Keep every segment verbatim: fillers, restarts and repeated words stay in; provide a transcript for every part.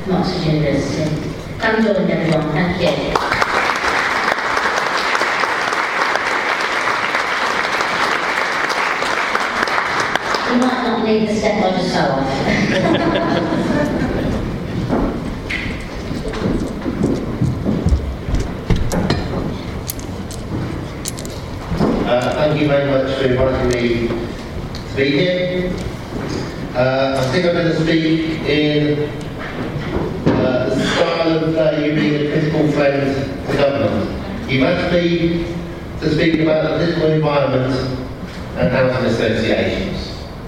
from Oxford University. Come join everyone, thank you. You might not need the step on yourself. uh, thank you very much for inviting me to be here. Uh, I think I'm going to speak in uh, the style of uh, you being a critical friend to government. You've asked me to speak about the political environment and housing associations.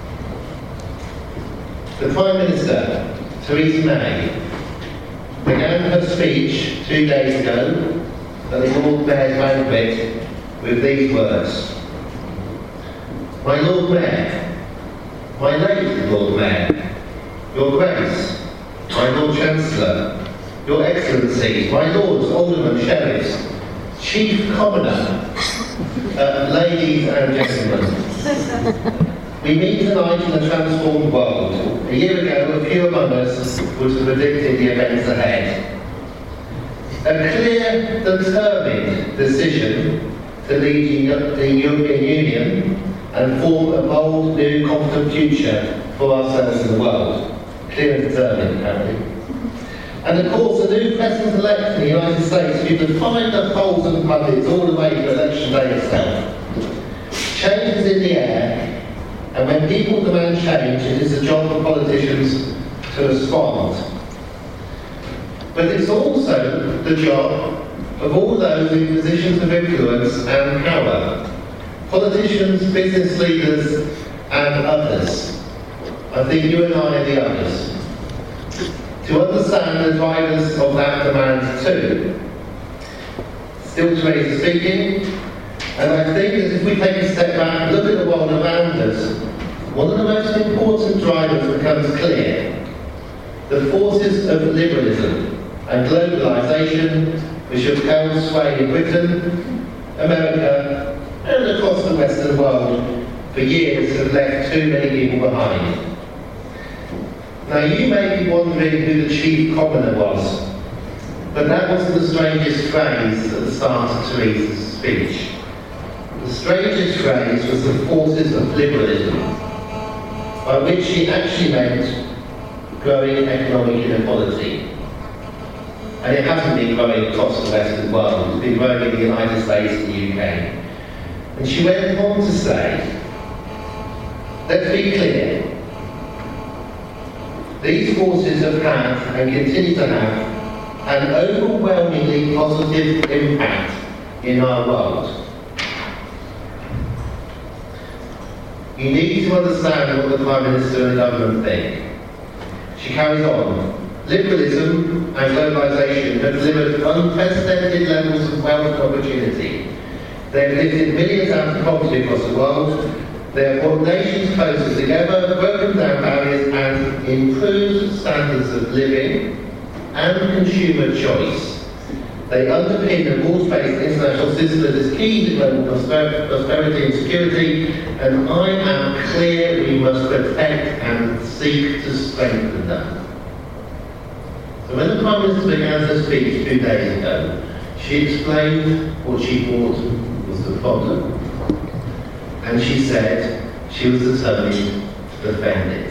The Prime Minister, Theresa May, began her speech two days ago at the Lord Mayor's banquet with these words. My Lord Mayor, my late Lord Mayor, Your Grace, my Lord Chancellor, Your Excellencies, my Lords, Aldermen, Sheriffs, Chief Commoner, uh, ladies and gentlemen. We meet tonight in a transformed world. A year ago, a few among us would have predicted the events ahead. A clear, determined decision to lead the European Union and form a bold, new, confident future for ourselves in the world. Clear and determined, apparently. And of course, the new President-elect in the United States who defined the polls and pundits all the way to election day itself. Change is in the air. And when people demand change, it is the job of politicians to respond. But it's also the job of all those in positions of influence and power. Politicians, business leaders, and others. I think you and I are the others. To understand the drivers of that demand too. Still Theresa speaking. And I think that if we take a step back and look at the world around us, one of the most important drivers becomes clear. The forces of liberalism and globalisation, which have held sway in Britain, America, and across the Western world for years, have left too many people behind. Now you may be wondering who the chief commoner was, but that wasn't the strangest phrase at the start of Theresa's speech. The strangest phrase was the forces of liberalism, by which she actually meant growing economic inequality. And it hasn't been growing across the Western world, it's been growing in the United States and the U K. And she went on to say, let's be clear, these forces have had and continue to have an overwhelmingly positive impact in our world. You need to understand what the Prime Minister and the government think. She carries on. Liberalism and globalisation have delivered unprecedented levels of wealth and opportunity. They have lifted millions out of poverty across the world. They have brought nations closer together, broken down barriers and improved standards of living and consumer choice. They underpin a rules-based international system that is key to global prosperity and security, and I am clear we must protect and seek to strengthen them. So when the Prime Minister began her speech two days ago, she explained what she thought was the problem. And she said she was determined to defend it.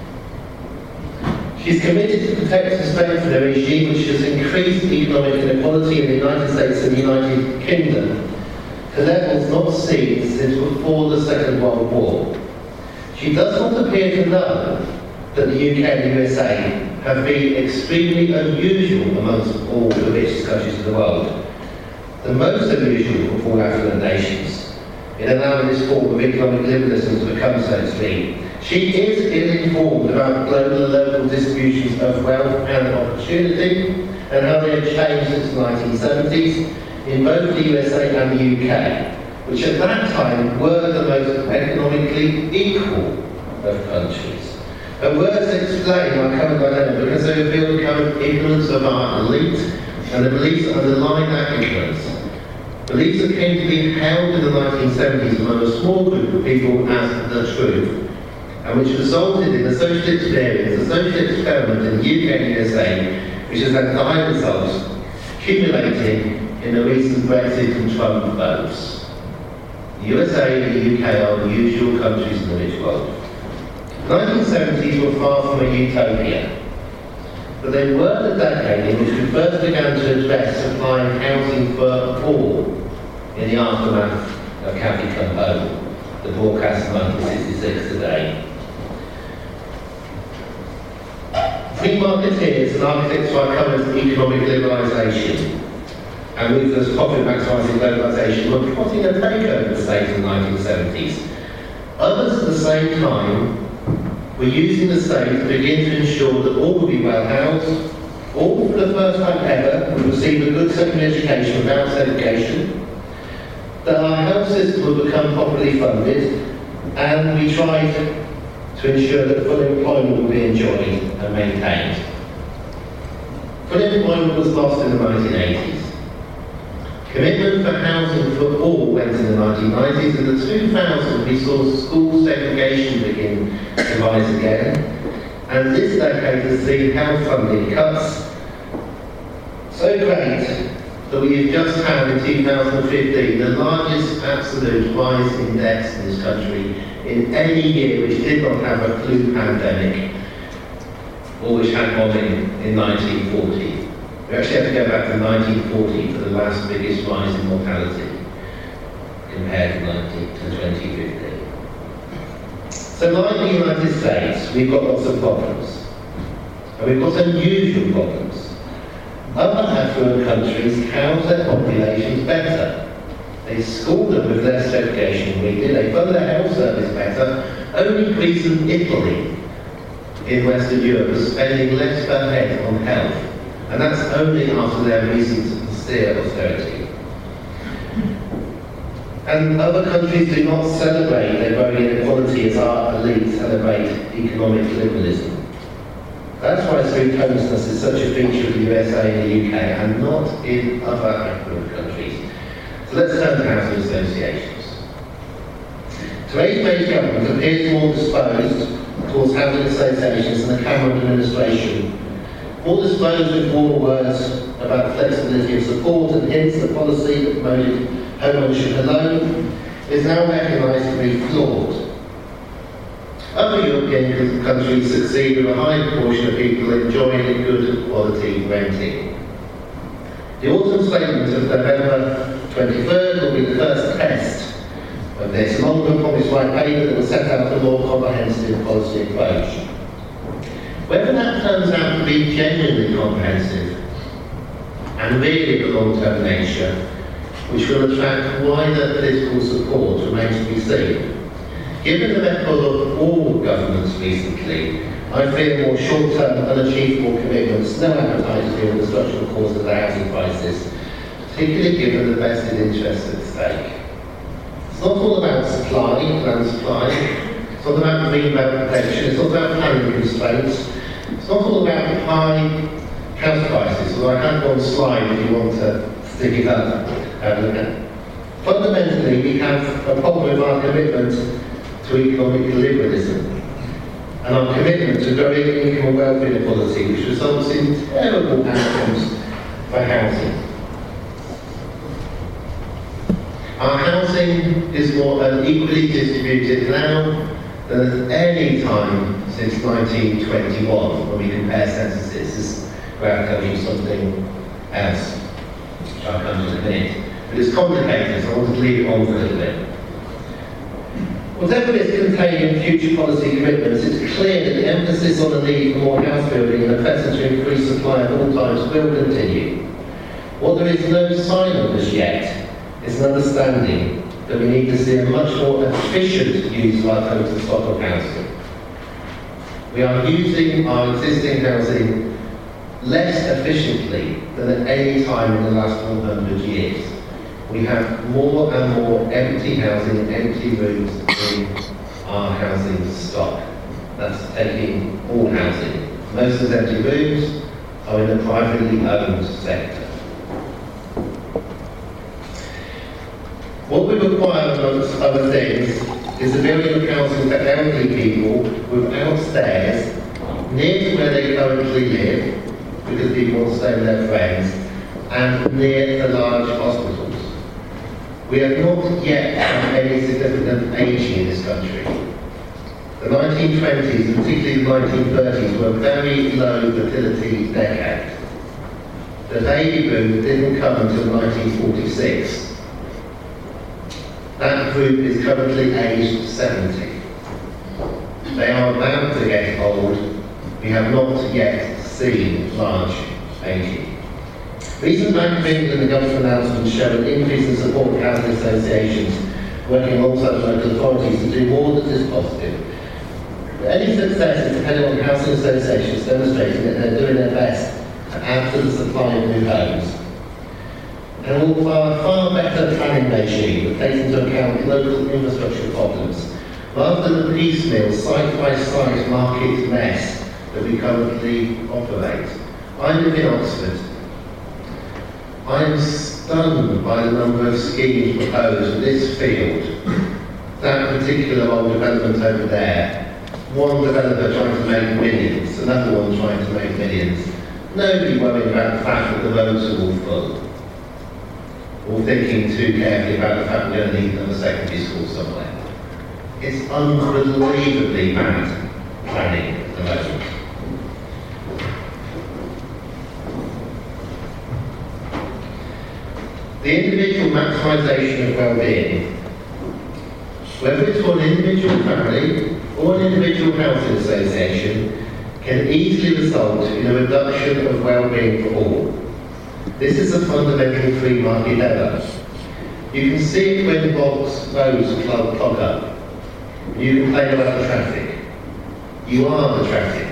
She's committed to protect and strengthen a regime which has increased economic inequality in the United States and the United Kingdom to levels not seen since before the Second World War. She does not appear to know that the U K and the U S A have been extremely unusual amongst all the richest countries of the world. The most unusual of all African nations, in allowing this form of economic liberalism to become so extreme. She is ill-informed about global and local distributions of wealth and opportunity and how they have changed since the nineteen seventies in both the U S A and the U K, which at that time were the most economically equal of countries. Her words explain our current dilemma because they reveal the current ignorance of our elite and the beliefs that underlie that ignorance. Beliefs that came to be held in the nineteen seventies among a small group of people as the truth, and which resulted in a social experience, a social experiment in the U K and U S A, which has had dire results, accumulating in the recent Brexit and Trump votes. The U S A and the U K are the usual countries in the rich world. The nineteen seventies were far from a utopia, but they were the decade in which we first began to address supplying housing for all in the aftermath of Cathy Come Home, the broadcast of nineteen sixty-six today. Free marketeers and architects of our current economic liberalisation and ruthless profit maximising globalisation were plotting a takeover of the state in the nineteen seventies. Others at the same time were using the state to begin to ensure that all would be well housed, all for the first time ever would receive a good secondary education without segregation, that our health system would become properly funded, and we tried to ensure that full employment would be enjoyed and maintained. Full employment was lost in the nineteen eighties. Commitment for housing for all went in the nineteen nineties. In the two thousands we saw school segregation begin to rise again, and this decade has seen health funding cuts so great that we have just had in two thousand fifteen the largest absolute rise in deaths in this country in any year which did not have a flu pandemic or which had one in, in nineteen forty. We actually have to go back to nineteen forty for the last biggest rise in mortality compared to twenty fifteen. So like the United States, we've got lots of problems. And we've got unusual problems. Other affluent countries house their populations better. They school them with less segregation than we do. They fund their health service better. Only Greece and Italy in Western Europe are spending less per head on health. And that's only after their recent austere austerity. And other countries do not celebrate their growing inequality as our elite celebrate economic liberalism. That's why food homelessness is such a feature of the U S A and the U K, and not in other affluent countries. So let's turn to housing associations. Today's May government appears more disposed towards housing associations and the Cameron administration, more disposed with warmer words about flexibility of support, and hence the policy that promoted home ownership alone is now recognised to be flawed. Other European countries succeed with a high proportion of people enjoying good quality renting. The autumn statement of November twenty-third will be the first test of this long promised white paper that will set out a more comprehensive policy approach. Whether that turns out to be genuinely comprehensive and really of a long-term nature, which will attract wider political support, remains to be seen. Given the record of all governments recently, I fear more short-term, unachievable commitments, no appetite to deal with the structural cause of the housing crisis, particularly given the vested interests at stake. It's not all about supply, land supply. It's not about green belt protection. It's not about planning constraints. It's not all about high house prices. Although I have one slide if you want to stick it up. Um, fundamentally, we have a problem with our commitment to economic liberalism and our commitment to growing income and wealth inequality, which results in terrible outcomes for housing. Our housing is more unequally distributed now than at any time since nineteen twenty-one, when we compare censuses. This graph tells you something else, which I'll come to in a minute. But it's complicated, so I want to leave it on for a little bit. Whatever is contained in future policy commitments, it's clear that the emphasis on the need for more house building and the pressure to increase supply at all times will continue. What there is no sign of as yet is an understanding that we need to see a much more efficient use of our total stock of housing. We are using our existing housing less efficiently than at any time in the last one hundred years. We have more and more empty housing and empty rooms in our housing stock. That's taking all housing. Most of the empty rooms are in the privately owned sector. What we require, amongst other things, is the building of housing for elderly people without stairs, near to where they currently live, because people want to stay with their friends, and near the large hospitals. We have not yet had any significant ageing in this country. The nineteen twenties, and particularly the nineteen thirties, were a very low fertility decade. The baby boom didn't come until nineteen forty-six. That group is currently aged seventy. They are about to get old. We have not yet seen large ageing. Recent Bank of England and government announcements show an increase in support for housing associations working alongside local authorities to do more than is positive. But any success is dependent on housing associations demonstrating that they're doing their best to add to the supply of new homes. And all far, far better planning regime that takes into account local infrastructure problems, rather than the piecemeal, site-by-site market mess that we currently operate. I live in Oxford. I am stunned by the number of schemes proposed in this field. That particular old development over there, one developer trying to make millions, another one trying to make millions. Nobody worried about the fact that the roads are all full, or thinking too carefully about the fact we're going to need another secondary school somewhere. It's unbelievably bad planning at the moment. The individual maximisation of well-being, whether it's for an individual family or an individual housing association, can easily result in a reduction of well-being for all. This is a fundamental free market error. You can see it when bogs, roads clog, clog up. You complain about the traffic. You are the traffic.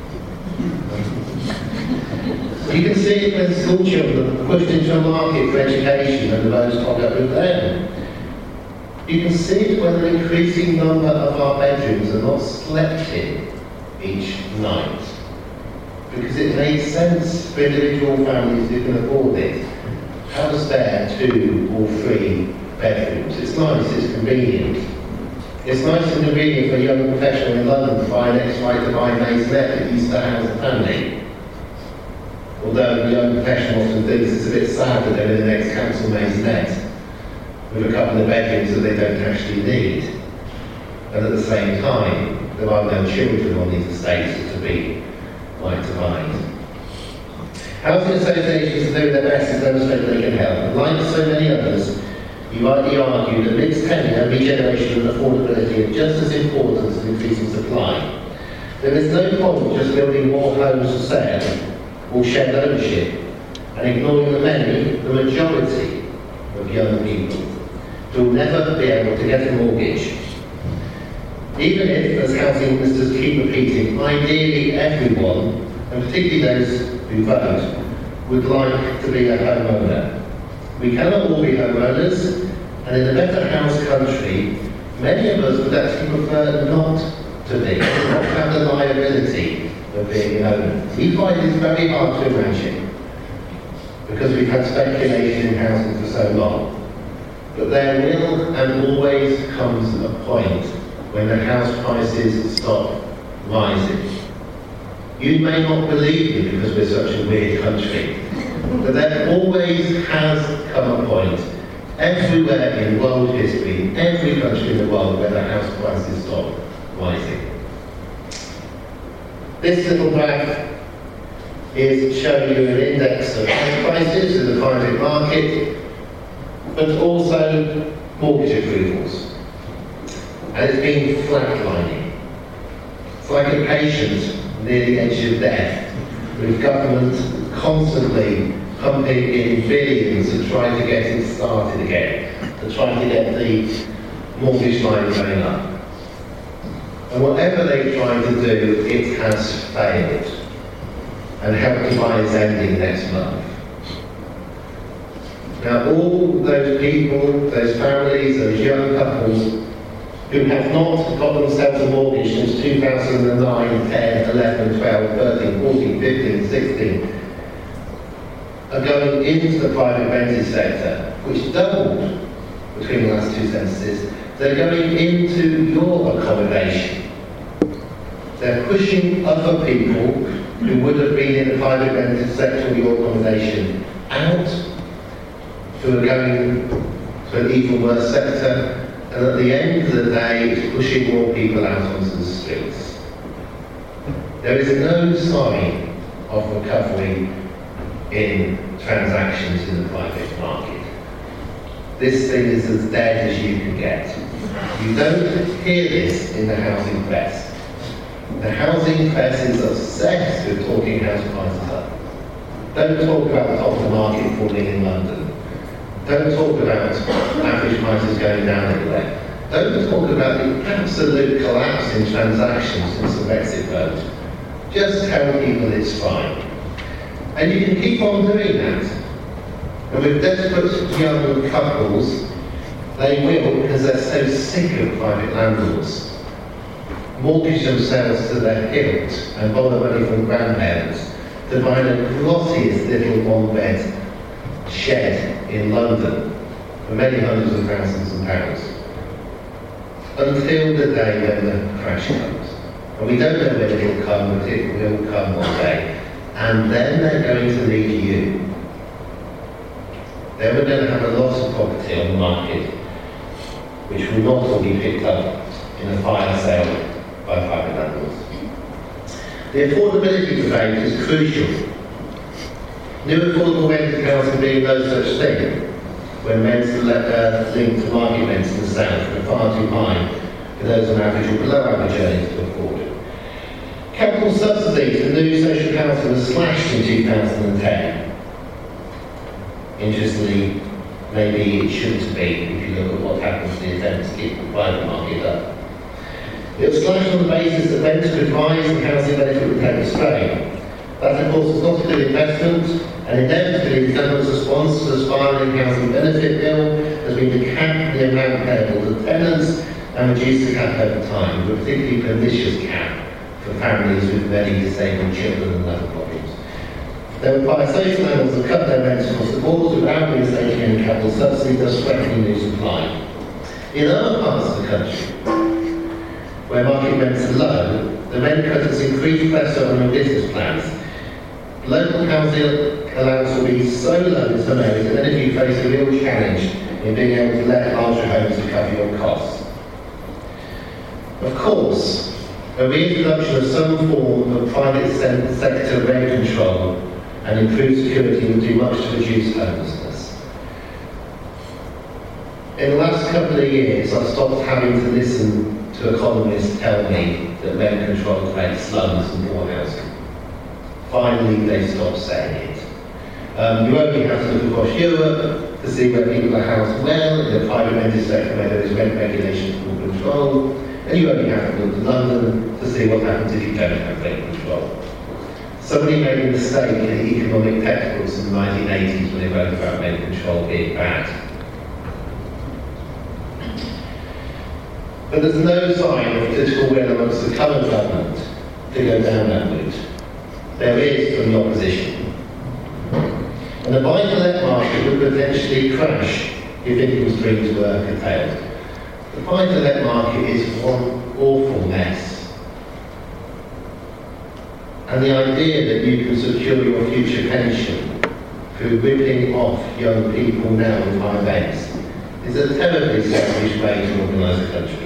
You can see it when school children are pushed into a market for education and the roads clog up with them. You can see it when an increasing number of our bedrooms are not slept in each night. Because it makes sense for individual families who can afford it. Have a spare two or three bedrooms. It's nice, it's convenient. It's nice and convenient for a young professional in London to buy an ex-right to buy Maisonette that used to house a family. Although the young professional often thinks it's a bit sad that they're in the next council Maisonette with a couple of bedrooms that they don't actually need. And at the same time, there are no children on these estates to be like to find. Housing associations are doing their best to demonstrate they can help. And like so many others, you rightly argue that mixed tenure, regeneration and affordability are just as important as increasing supply. There is no point just building more homes for sale or shared ownership and ignoring the many, the majority of young people who will never be able to get a mortgage. Even if, as housing ministers keep repeating, ideally everyone, and particularly those who vote, would like to be a homeowner. We cannot all be homeowners, and in a better house country, many of us would actually prefer not to be, not have the liability of being an owner. We find this very hard to imagine, because we've had speculation in housing for so long. But there will and always comes a point when the house prices stop rising. You may not believe me because we're such a weird country, but there always has come a point everywhere in world history, every country in the world, where the house prices stop rising. This little graph is showing you an index of house prices in the private market, but also mortgage approvals. And it's been flatlining. It's like a patient near the edge of death, with government constantly pumping in billions to try to get it started again, to try to get the mortgage line going up. And whatever they've tried to do, it has failed. And Help to Buy is ending next month. Now all those people, those families, those young couples who have not got themselves a mortgage since two thousand nine, ten, eleven, twelve, thirteen, fourteen, fifteen, sixteen, are going into the private rented sector, which doubled between the last two censuses, they're going into your accommodation. They're pushing other people who would have been in the private rented sector or your accommodation out, who are going to an even worse sector, and at the end of the day, it's pushing more people out onto the streets. There is no sign of recovery in transactions in the private market. This thing is as dead as you can get. You don't hear this in the housing press. The housing press is obsessed with talking house prices up. Don't talk about the top of the market falling in London. Don't talk about average prices going down everywhere. Don't talk about the absolute collapse in transactions since the Brexit vote. Just tell people it's fine. And you can keep on doing that. And with desperate young couples, they will, because they're so sick of private landlords, mortgage themselves to their hilt and borrow money from grandparents to buy the glossiest little one-bed shed in London for many hundreds of thousands of pounds. Until the day when the crash comes. And we don't know when it will come, but it will come one day. And then they're going to need you. Then we're going to have a lot of property on the market, which will not all be picked up in a fire sale by private landlords. The affordability debate is crucial. New affordable rented housing being no such thing, when rents uh, linked to market rents in the south are far too high for those on average or below average earnings to afford it. Capital subsidies for new social housing was slashed in two thousand ten. Interestingly, maybe it shouldn't be if you look at what happens to the attempt to keep the private market up. It was slashed on the basis that rents could rise and housing benefit would take a strain. That, of course, was not a good investment, and inevitably the government's response to the spiralling housing benefit bill has been to cap the amount payable to tenants and reduce the cap over time, with a particularly pernicious cap for families with very disabled children and other problems. They require social landlords to cut their rents across the board without reinstating any capital subsidy, thus threatening new supply. In other parts of the country, where market rents are low, the rent cutters increase pressure on your business plans. Local housing allowance will be so low in some areas that many of you face a real challenge in being able to let larger homes to cover your costs. Of course, a reintroduction of some form of private sector rent control and improved security will do much to reduce homelessness. In the last couple of years, I've stopped having to listen to economists tell me that rent control creates slums and poor housing. Finally, they stopped saying it. Um, you only have to look across Europe to see where people are housed well in the private rented sector where there is rent regulation for control, and you only have to look to London to see what happens if you don't have rent control. Somebody made a mistake in the economic textbooks in the nineteen eighties when they wrote about rent control being bad. But there's no sign of political will amongst the current government to go down that route. There is from the opposition. And the buy-to-let market would potentially crash if income streams were curtailed. The buy-to-let market is one awful mess. And the idea that you can secure your future pension through ripping off young people now with high rents is a terribly selfish way to organise a country.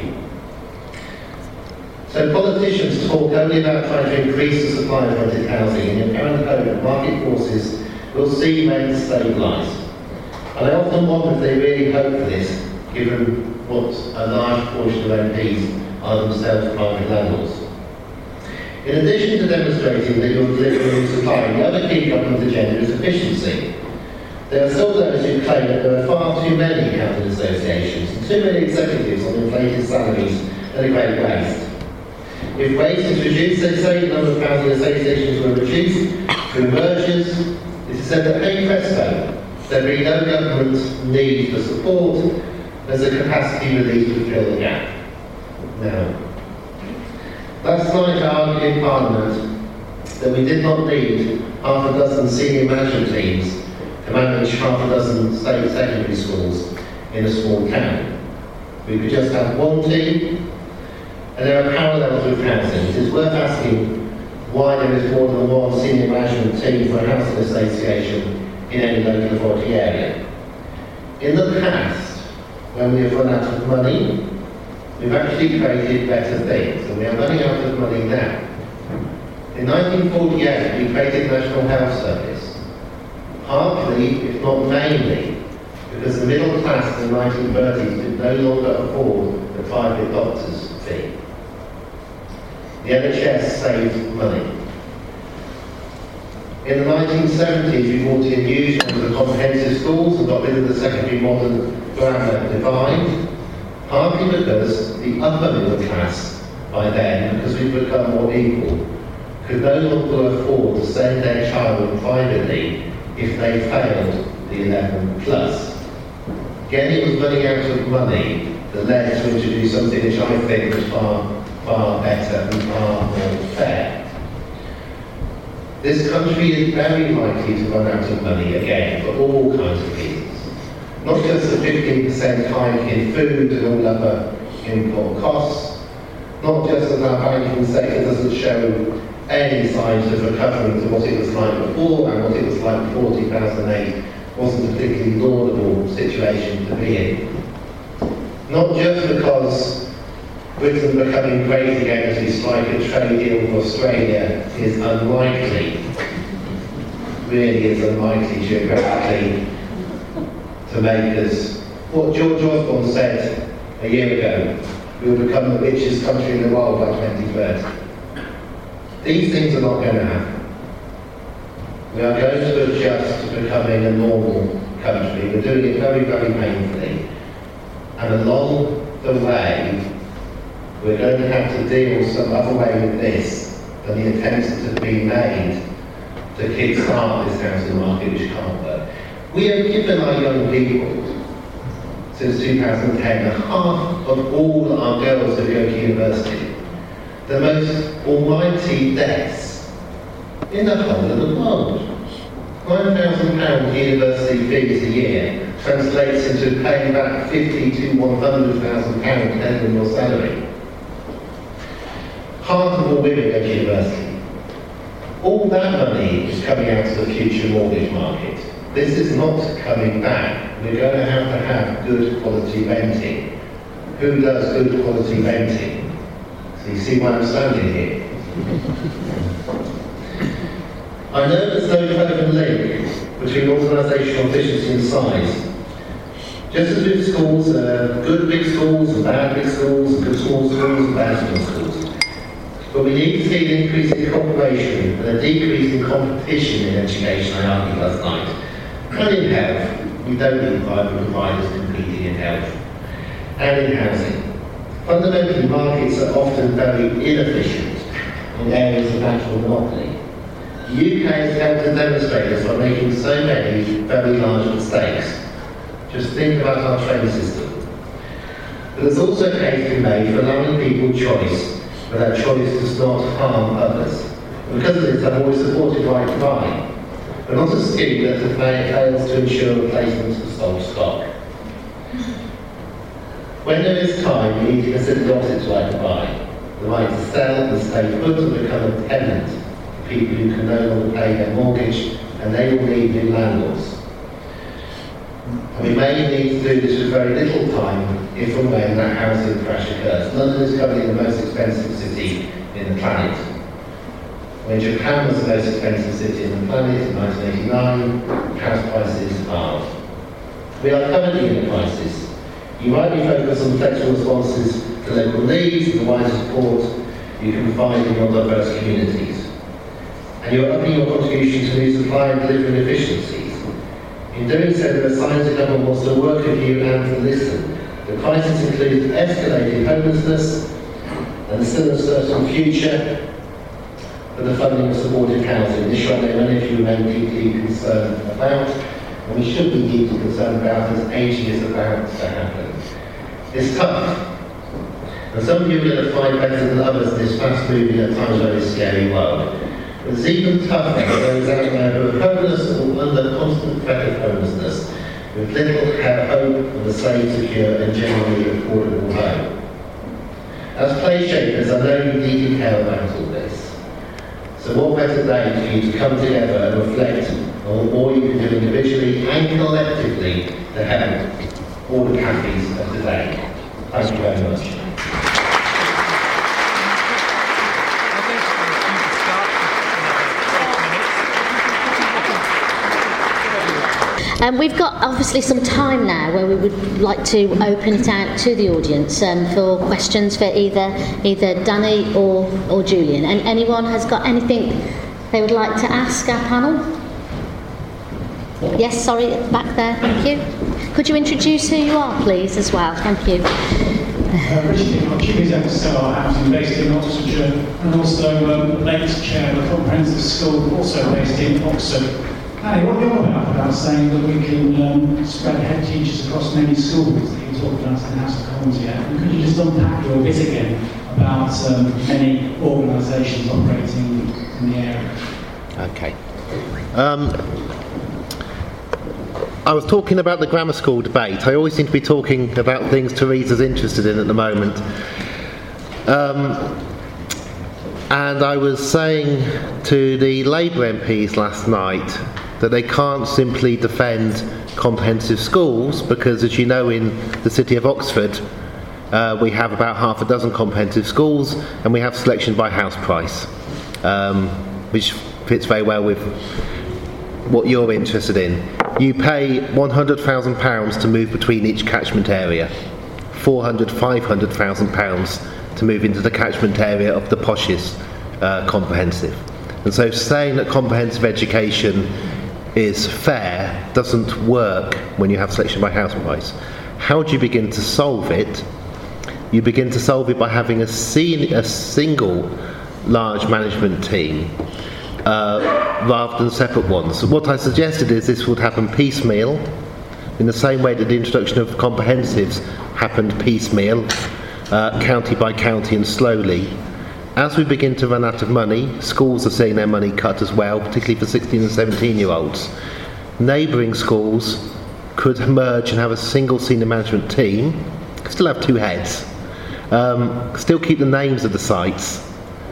So politicians talk only about trying to increase the supply of rented housing, and in apparent hope that market forces will see rents stabilise. And I often wonder if they really hope for this, given what a large portion of M Ps are themselves private landlords. In addition to demonstrating that you're delivering new supply, the other key government agenda is efficiency. There are still those who claim that there are far too many housing associations and too many executives on inflated salaries and a great waste. If waste is reduced, they say the number of housing associations will reduce through mergers. It is said that, hey presto, there will be no government need for support as a capacity release to fill the gap. Now, last night I argued in Parliament that we did not need half a dozen senior management teams to manage half a dozen state secondary schools in a small town. We could just have one team, and there are parallels with housing. It is worth asking why there is more than one senior management team for a housing association in any local authority area. In the past, when we have run out of money, we've actually created better things, and we are running out of money now. In nineteen forty-eight, we created the National Health Service, partly, if not mainly, because the middle class in the nineteen thirties could no longer afford the private doctor's fee. The N H S saved money. In the nineteen seventies, we brought in new the comprehensive schools and got rid of the secondary modern grammar divide, partly because the upper middle class, by then, because we've become more equal, could no longer afford to send their child privately if they failed the eleven plus. Again, it was running out of money that led to introduce something which I think was far, far better and far more fair. This country is very likely to run out of money again for all kinds of reasons. Not just the fifteen percent hike in food and all other import costs, not just that our banking sector doesn't show any signs of recovering to what it was like before, and what it was like before two thousand eight wasn't a particularly laudable situation to be in. Not just because Britain becoming great again as we strike a trade deal with Australia is unlikely, really is unlikely geographically to make us, what George Osborne said a year ago, we will become the richest country in the world by twenty thirty. These things are not going to happen. We are going to adjust to becoming a normal country. We're doing it very, very painfully. And along the way, we're going to have to deal some other way with this than the attempts that have been made to kick-start this housing market, which can't work. We have given our young people, since two thousand ten, half of all our girls who go to university, the most almighty debts in the whole of the world. nine thousand pounds university fees a year translates into paying back fifty to one hundred thousand pounds depending on your salary. Half of all women go to university. All that money is coming out of the future mortgage market. This is not coming back. We're going to have to have good quality renting. Who does good quality renting? So you see why I'm standing here. I know there's no relevant link between organisational efficiency and size. Just as with schools, uh, good big schools and bad big schools, and good small schools and bad small schools. But we need to see an increase in cooperation and a decrease in competition in education, I argued last night. And in health, we don't need private providers competing in health. And in housing. Fundamentally, markets are often very inefficient in areas of natural monopoly. The U K has helped to demonstrate this by making so many very large mistakes. Just think about our train system. But there's also a case to be made for allowing people choice, but that choice does not harm others. Because of this, I've always supported right to buy, but not a scheme that fails to ensure replacement of sold stock. When there is time, we need to consider the opposite right to buy. The right to sell and stay put and become a tenant for people who can no longer pay their mortgage, and they will need new landlords. And we may need to do this with very little time if and when that housing crash occurs. London is currently the most expensive city in the planet. When Japan was the most expensive city in the planet in nineteen eighty-nine, house prices halved. We are currently in a crisis. You might be focused on flexible responses to local needs and the wider support you can find in your diverse communities. And you're upping your contribution to new supply and delivery efficiencies. In doing so, there are signs the government wants to work with you and to listen. The crisis includes escalated homelessness and the still uncertain future for the funding of supported housing. This is something many of you remain deeply concerned about, and we should be deeply concerned about as ageing is about to happen. It's tough, and some of you are going to find better than others in this fast-moving, at times very scary world. But it's even tougher for those out there who are homeless or under constant threat of homelessness, with little hope of a safe, secure and generally affordable home. As play shapers, I know you deeply care about all this. So what better day for you to come together and reflect on all you can do individually and collectively to help all the Cathys of today. Thank you very much. Um, we've got obviously some time now where we would like to open it out to the audience um, for questions for either either Danny or, or Julian. And anyone has got anything they would like to ask our panel? Yes, sorry, back there, thank you. Could you introduce who you are, please, as well? Thank you. Uh, Richard, I'm Chief Executive of Star Housing, based in Oxfordshire, and also um, late chair of a comprehensive school, also based in Oxford. Hey, what you're about about saying that we can um, spread head teachers across many schools that you talked about in the House of Commons yet? And could you just unpack your bit again about um, many organisations operating in the area? Okay. Um, I was talking about the grammar school debate. I always seem to be talking about things Teresa's interested in at the moment. Um, and I was saying to the Labour M Ps last night that they can't simply defend comprehensive schools because, as you know, in the city of Oxford uh, we have about half a dozen comprehensive schools and we have selection by house price, um, which fits very well with what you're interested in. You pay one hundred thousand pounds to move between each catchment area, four hundred, five hundred thousand pounds to move into the catchment area of the poshest uh, comprehensive. And so saying that comprehensive education is fair doesn't work when you have selection by house price. How do you begin to solve it? You begin to solve it by having a, sen- a single large management team uh, rather than separate ones. So what I suggested is this would happen piecemeal, in the same way that the introduction of comprehensives happened piecemeal, uh, county by county and slowly. As we begin to run out of money, schools are seeing their money cut as well, particularly for sixteen and seventeen year olds. Neighbouring schools could merge and have a single senior management team, still have two heads, um, still keep the names of the sites,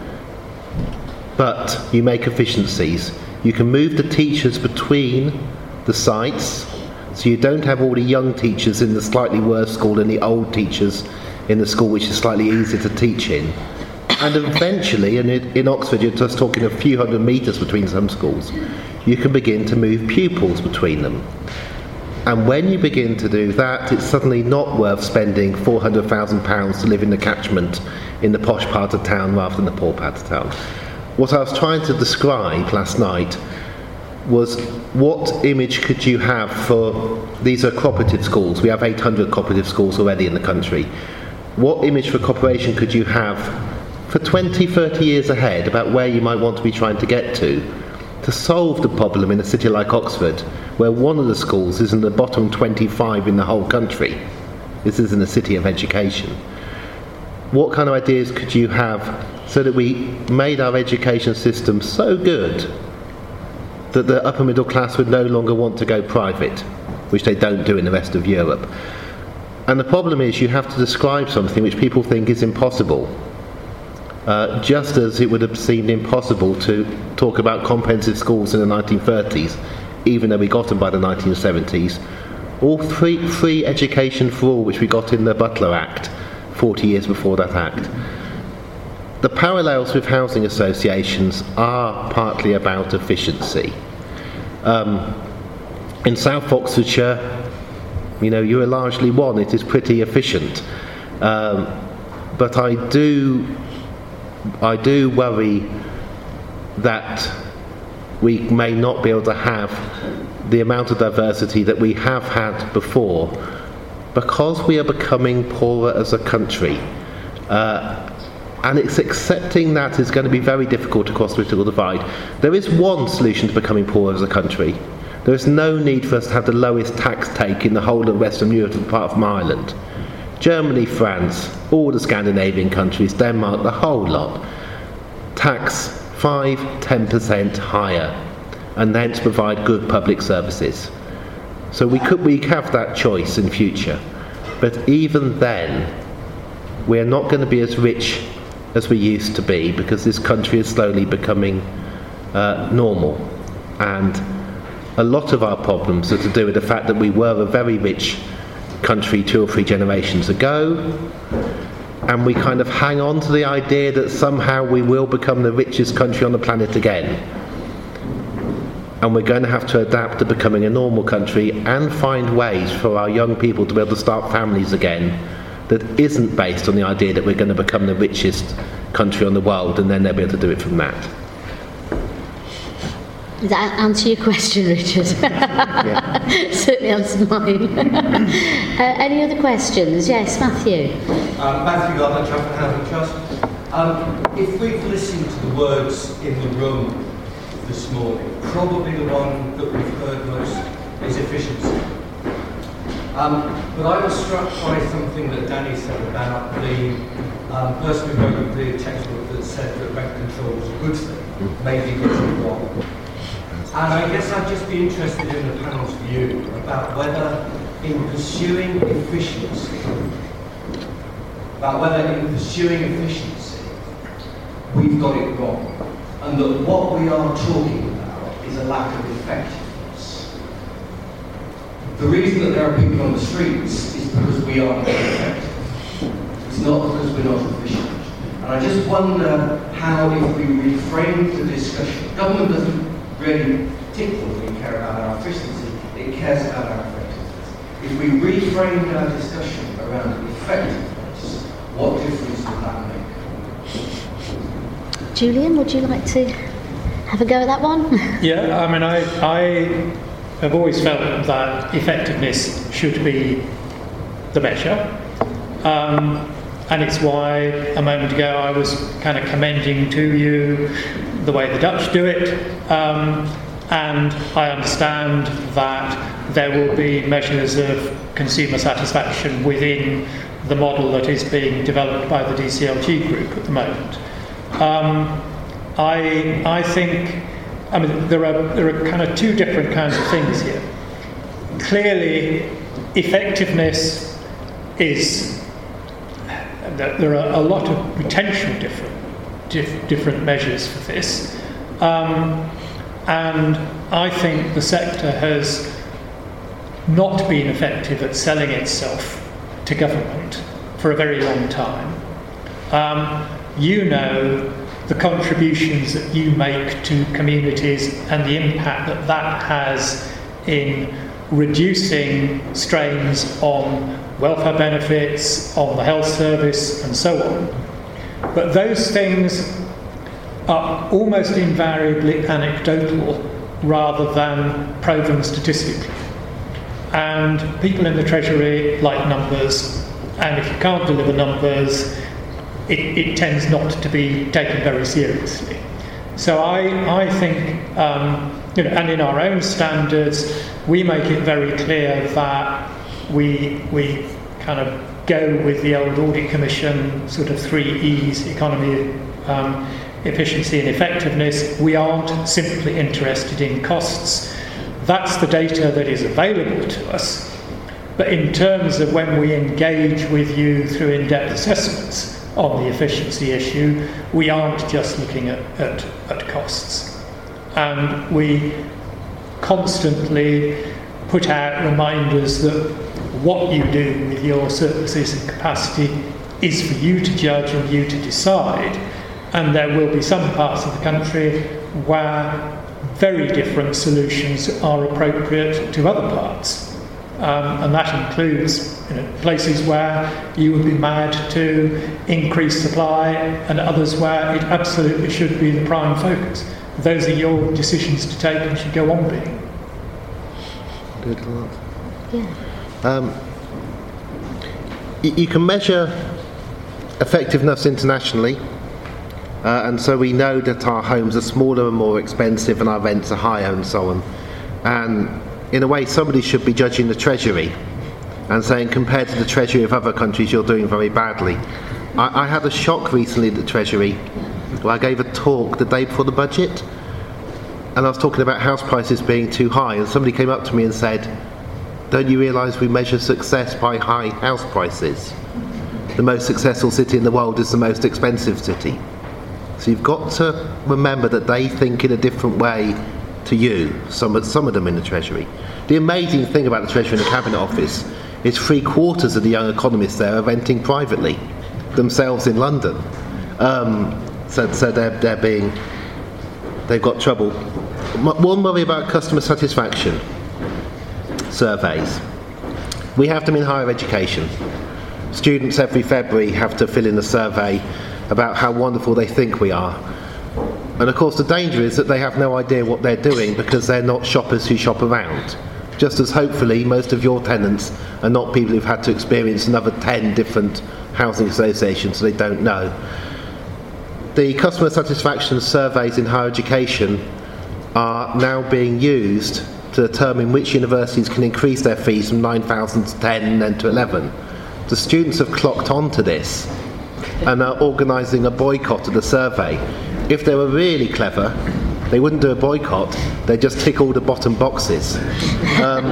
but you make efficiencies. You can move the teachers between the sites, so you don't have all the young teachers in the slightly worse school and the old teachers in the school which is slightly easier to teach in. And eventually, and in Oxford you're just talking a few hundred metres between some schools, you can begin to move pupils between them. And when you begin to do that, it's suddenly not worth spending four hundred thousand pounds to live in the catchment in the posh part of town rather than the poor part of town. What I was trying to describe last night was what image could you have for, these are cooperative schools, we have eight hundred cooperative schools already in the country. What image for cooperation could you have for twenty, thirty years ahead about where you might want to be trying to get to, to solve the problem in a city like Oxford, where one of the schools is in the bottom twenty-five in the whole country? This is in a city of education. What kind of ideas could you have so that we made our education system so good that the upper middle class would no longer want to go private, which they don't do in the rest of Europe? And the problem is you have to describe something which people think is impossible. Uh, just as it would have seemed impossible to talk about comprehensive schools in the nineteen thirties, even though we got them by the nineteen seventies, or free, free education for all, which we got in the Butler Act, forty years before that act. The parallels with housing associations are partly about efficiency. Um, in South Oxfordshire, you know, you are largely one, it is pretty efficient. Um, but I do I do worry that we may not be able to have the amount of diversity that we have had before because we are becoming poorer as a country. Uh, and it's accepting that is going to be very difficult across the political divide. There is one solution to becoming poorer as a country. There is no need for us to have the lowest tax take in the whole of Western Europe apart from Ireland. Germany, France, all the Scandinavian countries, Denmark, the whole lot, tax five to ten percent higher and then to provide good public services. So we could we have that choice in future, but even then, we're not going to be as rich as we used to be, because this country is slowly becoming uh, normal, and a lot of our problems are to do with the fact that we were a very rich country two or three generations ago, and we kind of hang on to the idea that somehow we will become the richest country on the planet again. And we're going to have to adapt to becoming a normal country and find ways for our young people to be able to start families again that isn't based on the idea that we're going to become the richest country on the world and then they'll be able to do it from that. Does that answer your question, Richard? Yeah. Certainly answered mine. uh, any other questions? Yes, Matthew. Um, Matthew Gardner, Trafford Housing Trust. Um, if we've listened to the words in the room this morning, probably the one that we've heard most is efficiency. Um, but I was struck by something that Danny said about the um, person who wrote the textbook that said that rent control was a good thing, maybe getting it wrong. And I guess I'd just be interested in the panel's view about whether in pursuing efficiency, about whether in pursuing efficiency, we've got it wrong. And that what we are talking about is a lack of effectiveness. The reason that there are people on the streets is because we aren't effective. It's not because we're not efficient. And I just wonder how, if we reframe the discussion, government doesn't really particularly care about our efficiency, it cares about our effectiveness. If we reframe our discussion around effectiveness, what difference would that make? Julian, would you like to have a go at that one? Yeah, I mean, I, I have always felt that effectiveness should be the measure. Um, and it's why a moment ago I was kind of commending to you the way the Dutch do it. Um, and I understand that there will be measures of consumer satisfaction within the model that is being developed by the D C L G group at the moment. Um, I I think, I mean, there are there are kind of two different kinds of things here. Clearly, effectiveness is, there are a lot of potential different dif- different measures for this, um, and I think the sector has not been effective at selling itself to government for a very long time. Um, You know the contributions that you make to communities and the impact that that has in reducing strains on welfare benefits, on the health service, and so on. But those things are almost invariably anecdotal rather than proven statistically. And people in the Treasury like numbers, and if you can't deliver numbers, It, it tends not to be taken very seriously. So I, I think, um, you know, and in our own standards, we make it very clear that we we kind of go with the old Audit Commission sort of three E's: economy, um, efficiency, and effectiveness. We aren't simply interested in costs. That's the data that is available to us. But in terms of when we engage with you through in-depth assessments on the efficiency issue, we aren't just looking at, at, at costs. And we constantly put out reminders that what you do with your surpluses and capacity is for you to judge and you to decide. And there will be some parts of the country where very different solutions are appropriate to other parts. Um, and that includes, you know, places where you would be mad to increase supply and others where it absolutely should be the prime focus. Those are your decisions to take and should go on being. Good. Yeah. Um, y- you can measure effectiveness internationally, uh, and so we know that our homes are smaller and more expensive and our rents are higher and so on. And in a way, somebody should be judging the Treasury and saying, compared to the Treasury of other countries, you're doing very badly. I, I had a shock recently at the Treasury where I gave a talk the day before the budget, and I was talking about house prices being too high, and somebody came up to me and said, don't you realise we measure success by high house prices? The most successful city in the world is the most expensive city. So you've got to remember that they think in a different way to you, some of, some of them in the Treasury. The amazing thing about the Treasury and the Cabinet Office is three quarters of the young economists there are renting privately, themselves in London. Um, so so they're, they're being, they've got trouble. One worry about customer satisfaction surveys. We have them in higher education. Students every February have to fill in a survey about how wonderful they think we are. And of course the danger is that they have no idea what they're doing because they're not shoppers who shop around. Just as hopefully most of your tenants are not people who've had to experience another ten different housing associations, so they don't know. The customer satisfaction surveys in higher education are now being used to determine which universities can increase their fees from nine thousand to ten and then to eleven. The students have clocked on to this and are organising a boycott of the survey. If they were really clever, they wouldn't do a boycott, they'd just tick all the bottom boxes. Um,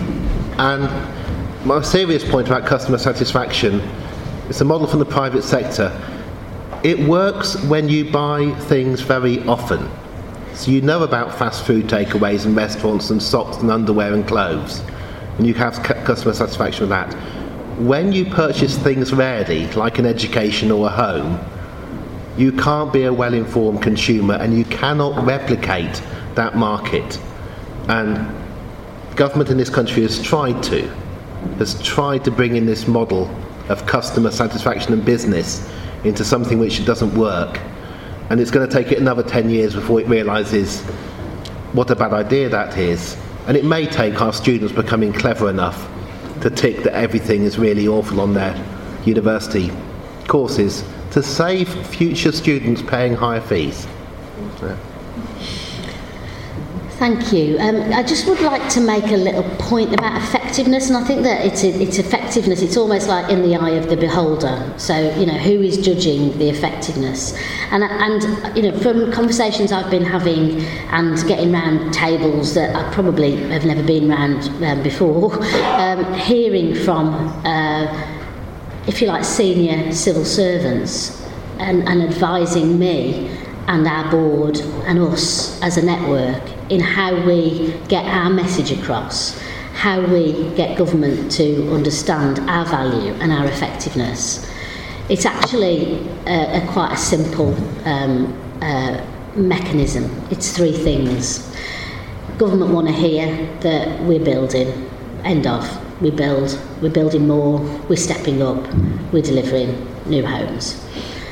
and my serious point about customer satisfaction is a model from the private sector. It works when you buy things very often. So you know about fast food takeaways and restaurants and socks and underwear and clothes, and you have cu- customer satisfaction with that. When you purchase things rarely, like an education or a home, you can't be a well-informed consumer and you cannot replicate that market. And government in this country has tried to, has tried to bring in this model of customer satisfaction and business into something which doesn't work. And it's going to take it another ten years before it realises what a bad idea that is. And it may take our students becoming clever enough to tick that everything is really awful on their university courses to save future students paying higher fees. Yeah. Thank you. Um, I just would like to make a little point about effectiveness, and I think that it's, it's effectiveness, it's almost like in the eye of the beholder. So, you know, who is judging the effectiveness? And, and you know, from conversations I've been having and getting round tables that I probably have never been round um, before, um, hearing from, uh, if you like, senior civil servants and, and advising me and our board and us as a network in how we get our message across, how we get government to understand our value and our effectiveness. It's actually a, a quite a simple um, uh, mechanism. It's three things. Government want to hear that we're building, end of. We build, we're building more, we're stepping up, we're delivering new homes.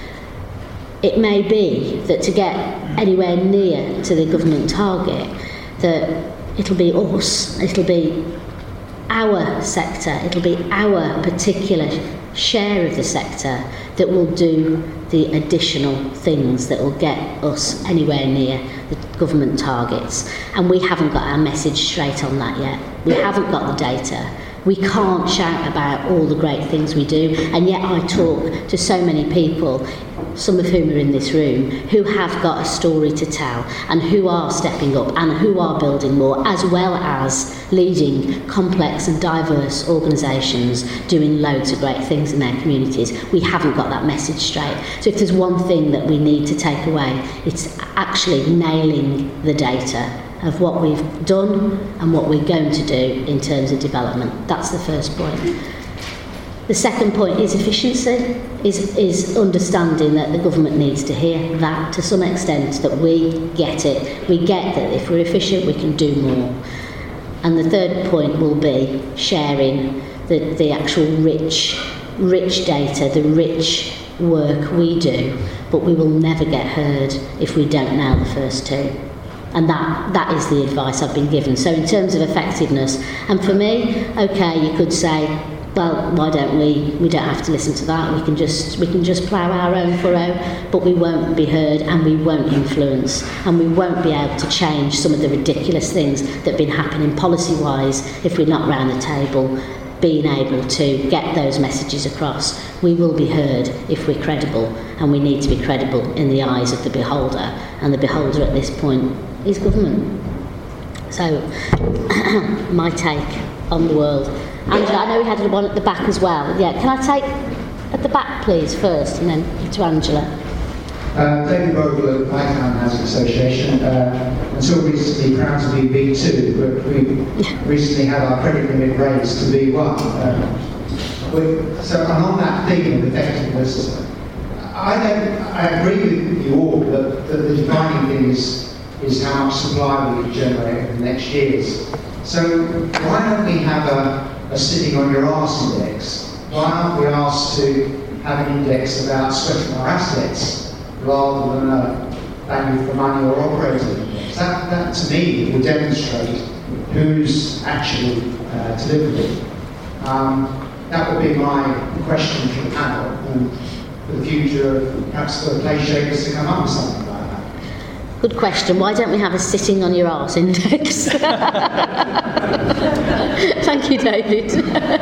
It may be that to get anywhere near to the government target, that it'll be us, it'll be our sector, it'll be our particular share of the sector that will do the additional things that will get us anywhere near the government targets. And we haven't got our message straight on that yet. We haven't got the data. We can't shout about all the great things we do, and yet I talk to so many people, some of whom are in this room, who have got a story to tell and who are stepping up and who are building more, as well as leading complex and diverse organisations doing loads of great things in their communities. We haven't got that message straight. So if there's one thing that we need to take away, it's actually nailing the data of what we've done and what we're going to do in terms of development. That's the first point. The second point is efficiency, is, is understanding that the government needs to hear that to some extent, that we get it. We get that if we're efficient, we can do more. And the third point will be sharing the, the actual rich, rich data, the rich work we do, but we will never get heard if we don't nail the first two. And that, that is the advice I've been given. So in terms of effectiveness, and for me, okay, you could say, well, why don't we, we don't have to listen to that, we can just we can just plough our own furrow, but we won't be heard and we won't influence and we won't be able to change some of the ridiculous things that have been happening policy-wise if we're not round the table being able to get those messages across. We will be heard if we're credible, and we need to be credible in the eyes of the beholder, and the beholder at this point is government. So, my take. on the world. Angela, I know we had one at the back as well. Yeah, can I take at the back, please, first, and then to Angela. Uh, David Vogel at Python Housing Association. Uh, until recently, proud to be B two, but we recently had our credit limit raised to B one. Uh, with, so, and on that theme of effectiveness, I don't. I agree with you all that, that the defining thing is is how much supply we can generate in the next years. So why don't we have a, a sitting on your arse index? Why aren't we asked to have an index about sweating our assets rather than a value for money or operating index? That, that to me will demonstrate who's actually uh, delivering. Um, that would be my question for the panel, and for the future of perhaps the play shakers to come up with something like that. Good question. Why don't we have a sitting on your arse index? Thank you, David.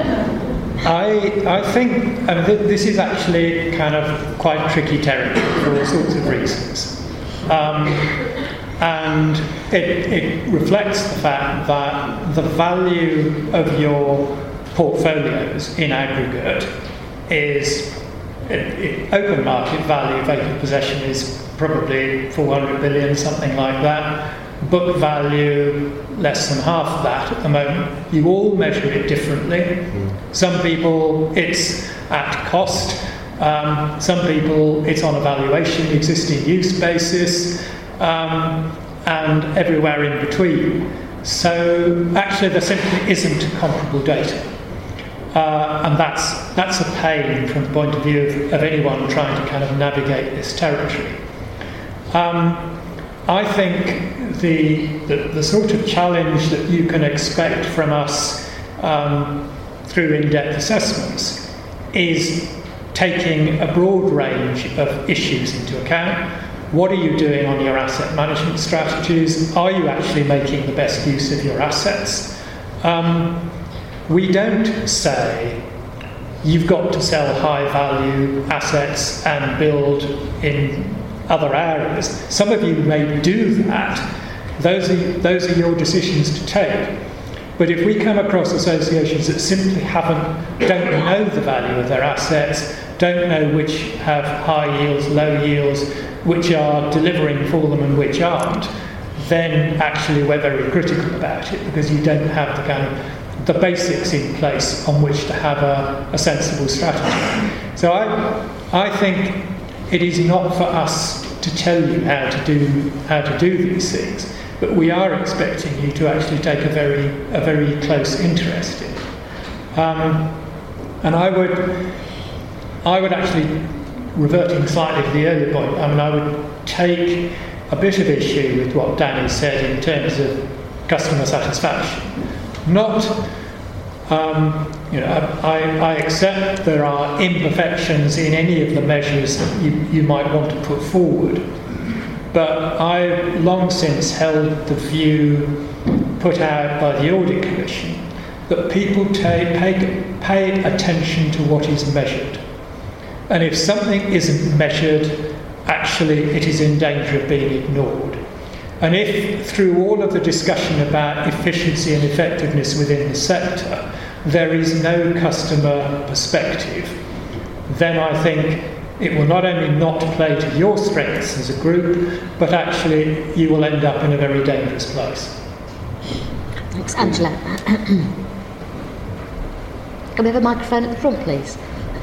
I, I think I mean, th- this is actually kind of quite tricky territory for all sorts of reasons. Um, and it, it reflects the fact that the value of your portfolios in aggregate is, it, it, open market value, vacant possession is probably four hundred billion, something like that. Book value, less than half of that at the moment. You all measure it differently. Mm. Some people, it's at cost. Um, some people, it's on a valuation, existing use basis, um, and everywhere in between. So actually there simply isn't comparable data. Uh, and that's, that's a pain from the point of view of, of anyone trying to kind of navigate this territory. Um, I think the, the the sort of challenge that you can expect from us um, through in-depth assessments is taking a broad range of issues into account. What are you doing on your asset management strategies? Are you actually making the best use of your assets? Um, we don't say you've got to sell high-value assets and build in other areas. Some of you may do that. Those are, those are your decisions to take. But if we come across associations that simply haven't, don't know the value of their assets, don't know which have high yields, low yields, which are delivering for them and which aren't, then actually we're very critical about it, because you don't have the kind of the basics in place on which to have a, a sensible strategy. So I, I think it is not for us to tell you how to do how to do these things, but we are expecting you to actually take a very a very close interest in it. Um, and I would I would actually, reverting slightly to the earlier point, I mean I would take a bit of issue with what Danny said in terms of customer satisfaction. Not Um, you know, I, I accept there are imperfections in any of the measures that you, you might want to put forward, but I've long since held the view put out by the Audit Commission that people take, pay, pay attention to what is measured. And if something isn't measured, actually it is in danger of being ignored. And if, through all of the discussion about efficiency and effectiveness within the sector, there is no customer perspective, then I think it will not only not play to your strengths as a group, but actually you will end up in a very dangerous place. Thanks, Angela. Can we have a microphone at the front, please?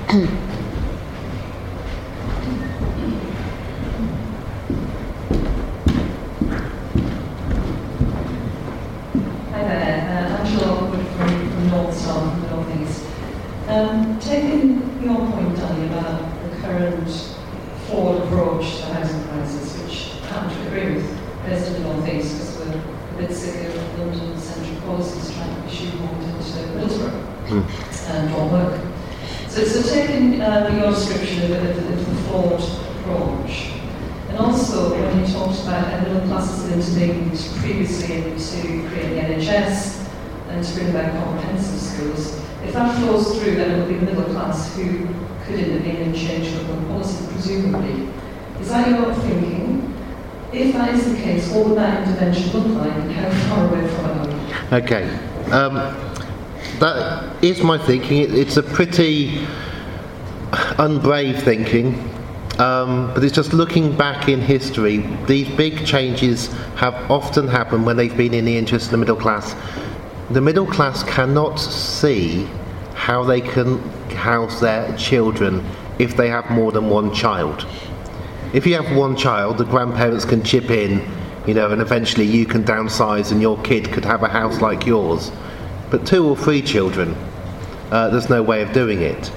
Um, taking your point, Danny, about the current forward approach to housing prices, which I happen to agree with, based on the North East, because we're a bit sick of London central policies trying to be shoehorned into Middlesbrough mm. and don't work. So, so taking uh, your description of, of, of the forward approach, and also when you talked about how middle classes have intervened previously to create the N H S and to bring back comprehensive schools, if that flows through, then it will be the middle class who could intervene and change local policy, presumably. Is that your thinking? If that is the case, what would that intervention look like, and how far away from it are we? Okay. Um, that is my thinking. It, it's a pretty unbrave thinking, um, but it's just looking back in history. These big changes have often happened when they've been in the interest of the middle class. The middle class cannot see how they can house their children if they have more than one child. If you have one child, the grandparents can chip in, you know, and eventually you can downsize and your kid could have a house like yours. But two or three children, uh, there's no way of doing it.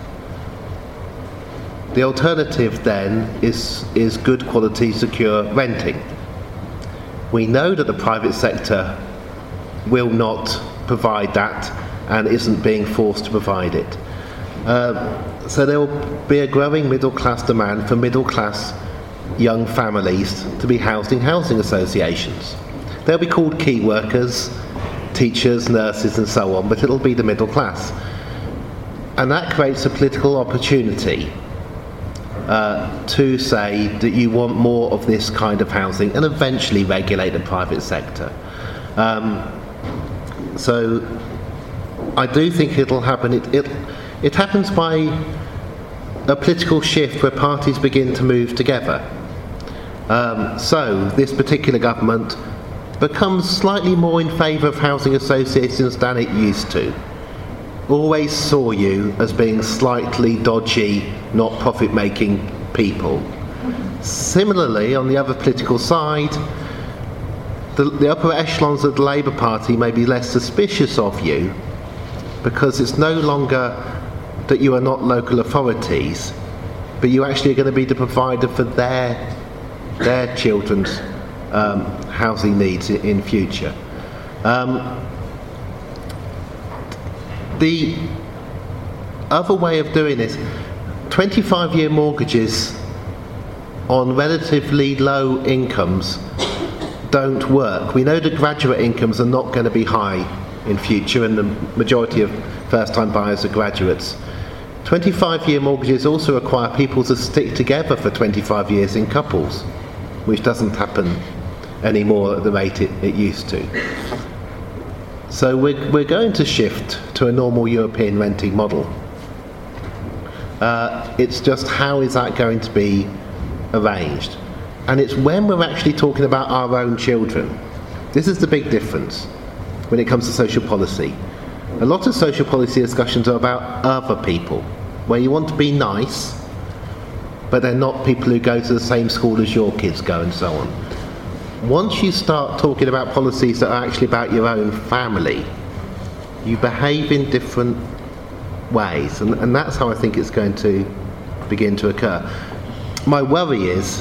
The alternative then is, is good quality, secure renting. We know that the private sector will not provide that and isn't being forced to provide it. Uh, so there will be a growing middle class demand for middle class young families to be housed in housing associations. They'll be called key workers, teachers, nurses and so on, but it'll be the middle class. And that creates a political opportunity uh, to say that you want more of this kind of housing and eventually regulate the private sector. Um, so I do think it'll happen. It, it, it happens by a political shift where parties begin to move together. Um, so this particular government becomes slightly more in favour of housing associations than it used to. Always saw you as being slightly dodgy, not profit-making people. Similarly, on the other political side, the, the upper echelons of the Labour Party may be less suspicious of you because it's no longer that you are not local authorities, but you actually are going to be the provider for their their children's um, housing needs in, in future. Um, the other way of doing this, twenty-five year mortgages on relatively low incomes don't work. We know that graduate incomes are not going to be high in future, and the majority of first-time buyers are graduates. twenty-five year mortgages also require people to stick together for twenty-five years in couples, which doesn't happen anymore at the rate it, it used to. So we're, we're going to shift to a normal European renting model. Uh, it's just how is that going to be arranged? And it's when we're actually talking about our own children. This is the big difference when it comes to social policy. A lot of social policy discussions are about other people, where you want to be nice, but they're not people who go to the same school as your kids go and so on. Once you start talking about policies that are actually about your own family, you behave in different ways, and, and that's how I think it's going to begin to occur. My worry is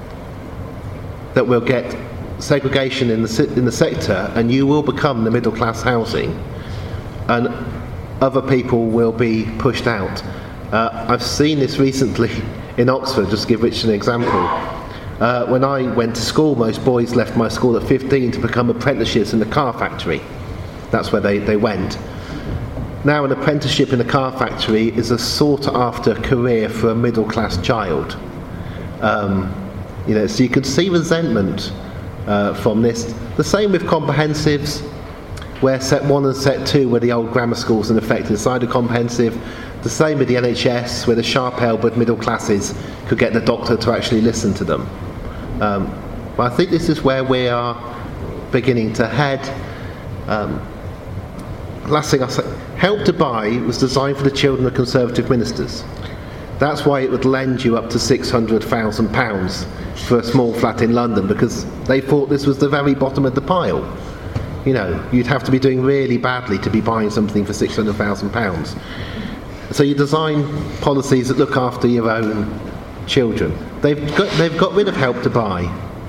that we'll get segregation in the, in the sector, and you will become the middle class housing, and other people will be pushed out. Uh, I've seen this recently in Oxford, just to give Rich an example. Uh, when I went to school, most boys left my school at fifteen to become apprentices in the car factory. That's where they, they went. Now an apprenticeship in a car factory is a sought-after career for a middle-class child. Um, you know, so you could see resentment uh, from this. The same with comprehensives, where set one and set two were the old grammar schools in effect inside a comprehensive. The same with the N H S, where the sharp-elbowed middle classes could get the doctor to actually listen to them. Um, but I think this is where we are beginning to head. Um, last thing I'll say, Help to Buy was designed for the children of Conservative ministers. That's why it would lend you up to six hundred thousand pounds for a small flat in London, because they thought this was the very bottom of the pile. You know, you'd have to be doing really badly to be buying something for six hundred thousand pounds. So you design policies that look after your own children. They've got, they've got rid of Help to Buy.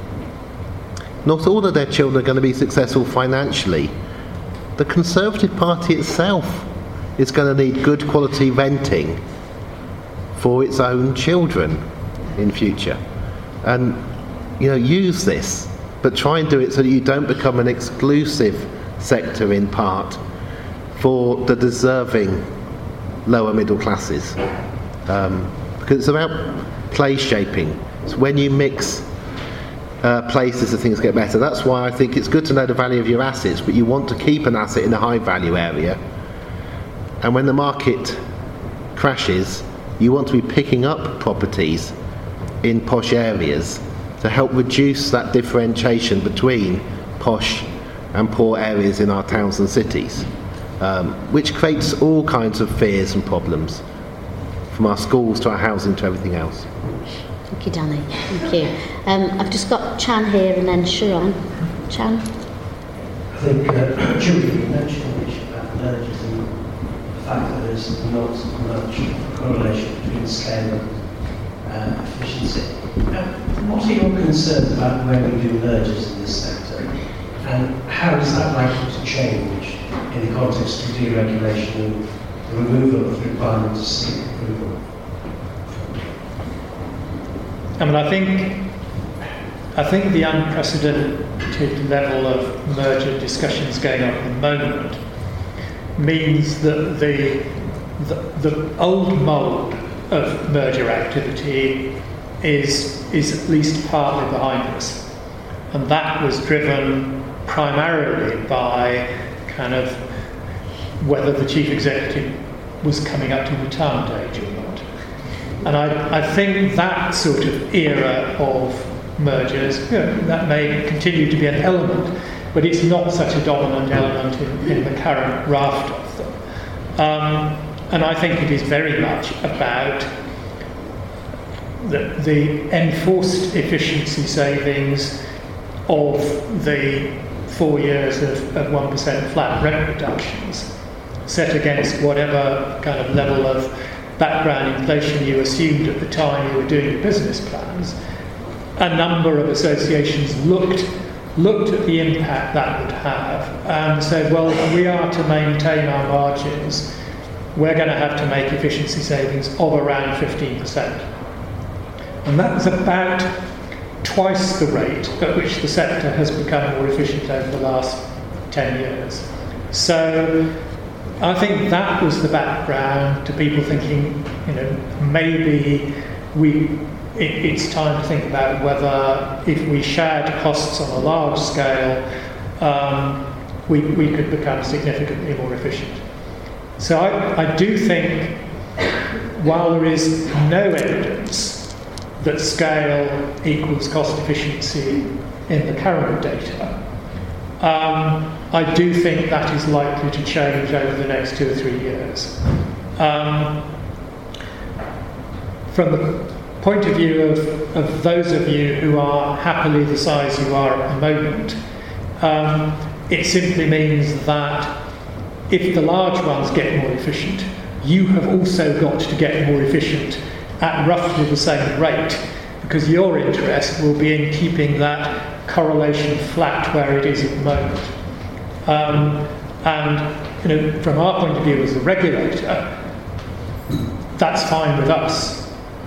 Not all of their children are going to be successful financially. The Conservative Party itself is going to need good quality renting for its own children in future. And, you know, use this, but try and do it so that you don't become an exclusive sector in part for the deserving lower middle classes. Um, because it's about place shaping. It's when you mix uh, places that things get better. That's why I think it's good to know the value of your assets, but you want to keep an asset in a high value area. And when the market crashes, you want to be picking up properties in posh areas to help reduce that differentiation between posh and poor areas in our towns and cities, um, which creates all kinds of fears and problems, from our schools to our housing to everything else. Thank you, Danny. Thank you. Um, I've just got Chan here and then Sharon. Chan? I think uh, Julie mentioned the issue about mergers and the fact that there's not much correlation between scale and uh, efficiency. Uh, what are your concerns about when we do mergers in this sector, and how is that likely to change in the context of deregulation and the removal of the requirement to seek approval? I mean, I think I think the unprecedented level of merger discussions going on at the moment means that the the, the old mould of merger activity is is at least partly behind us, and that was driven primarily by kind of whether the chief executive was coming up to retirement age or not. And I, I think that sort of era of mergers, you know, that may continue to be an element, but it's not such a dominant element in, in the current raft of them. Um, and I think it is very much about the, the enforced efficiency savings of the four years of, of one percent flat rent reductions set against whatever kind of level of background inflation you assumed at the time you were doing your business plans. A number of associations looked looked at the impact that would have and said, well, if we are to maintain our margins, we're going to have to make efficiency savings of around fifteen percent. And that's about twice the rate at which the sector has become more efficient over the last ten years. So I think that was the background to people thinking, you know, maybe we it, it's time to think about whether if we shared costs on a large scale, um, we, we could become significantly more efficient. So I, I do think, while there is no evidence that scale equals cost efficiency in the current data, um, I do think that is likely to change over the next two or three years. Um, from the point of view of, of those of you who are happily the size you are at the moment, um, it simply means that if the large ones get more efficient, you have also got to get more efficient at roughly the same rate, because your interest will be in keeping that correlation flat where it is at the moment. Um, and you know, from our point of view as a regulator, that's fine with us.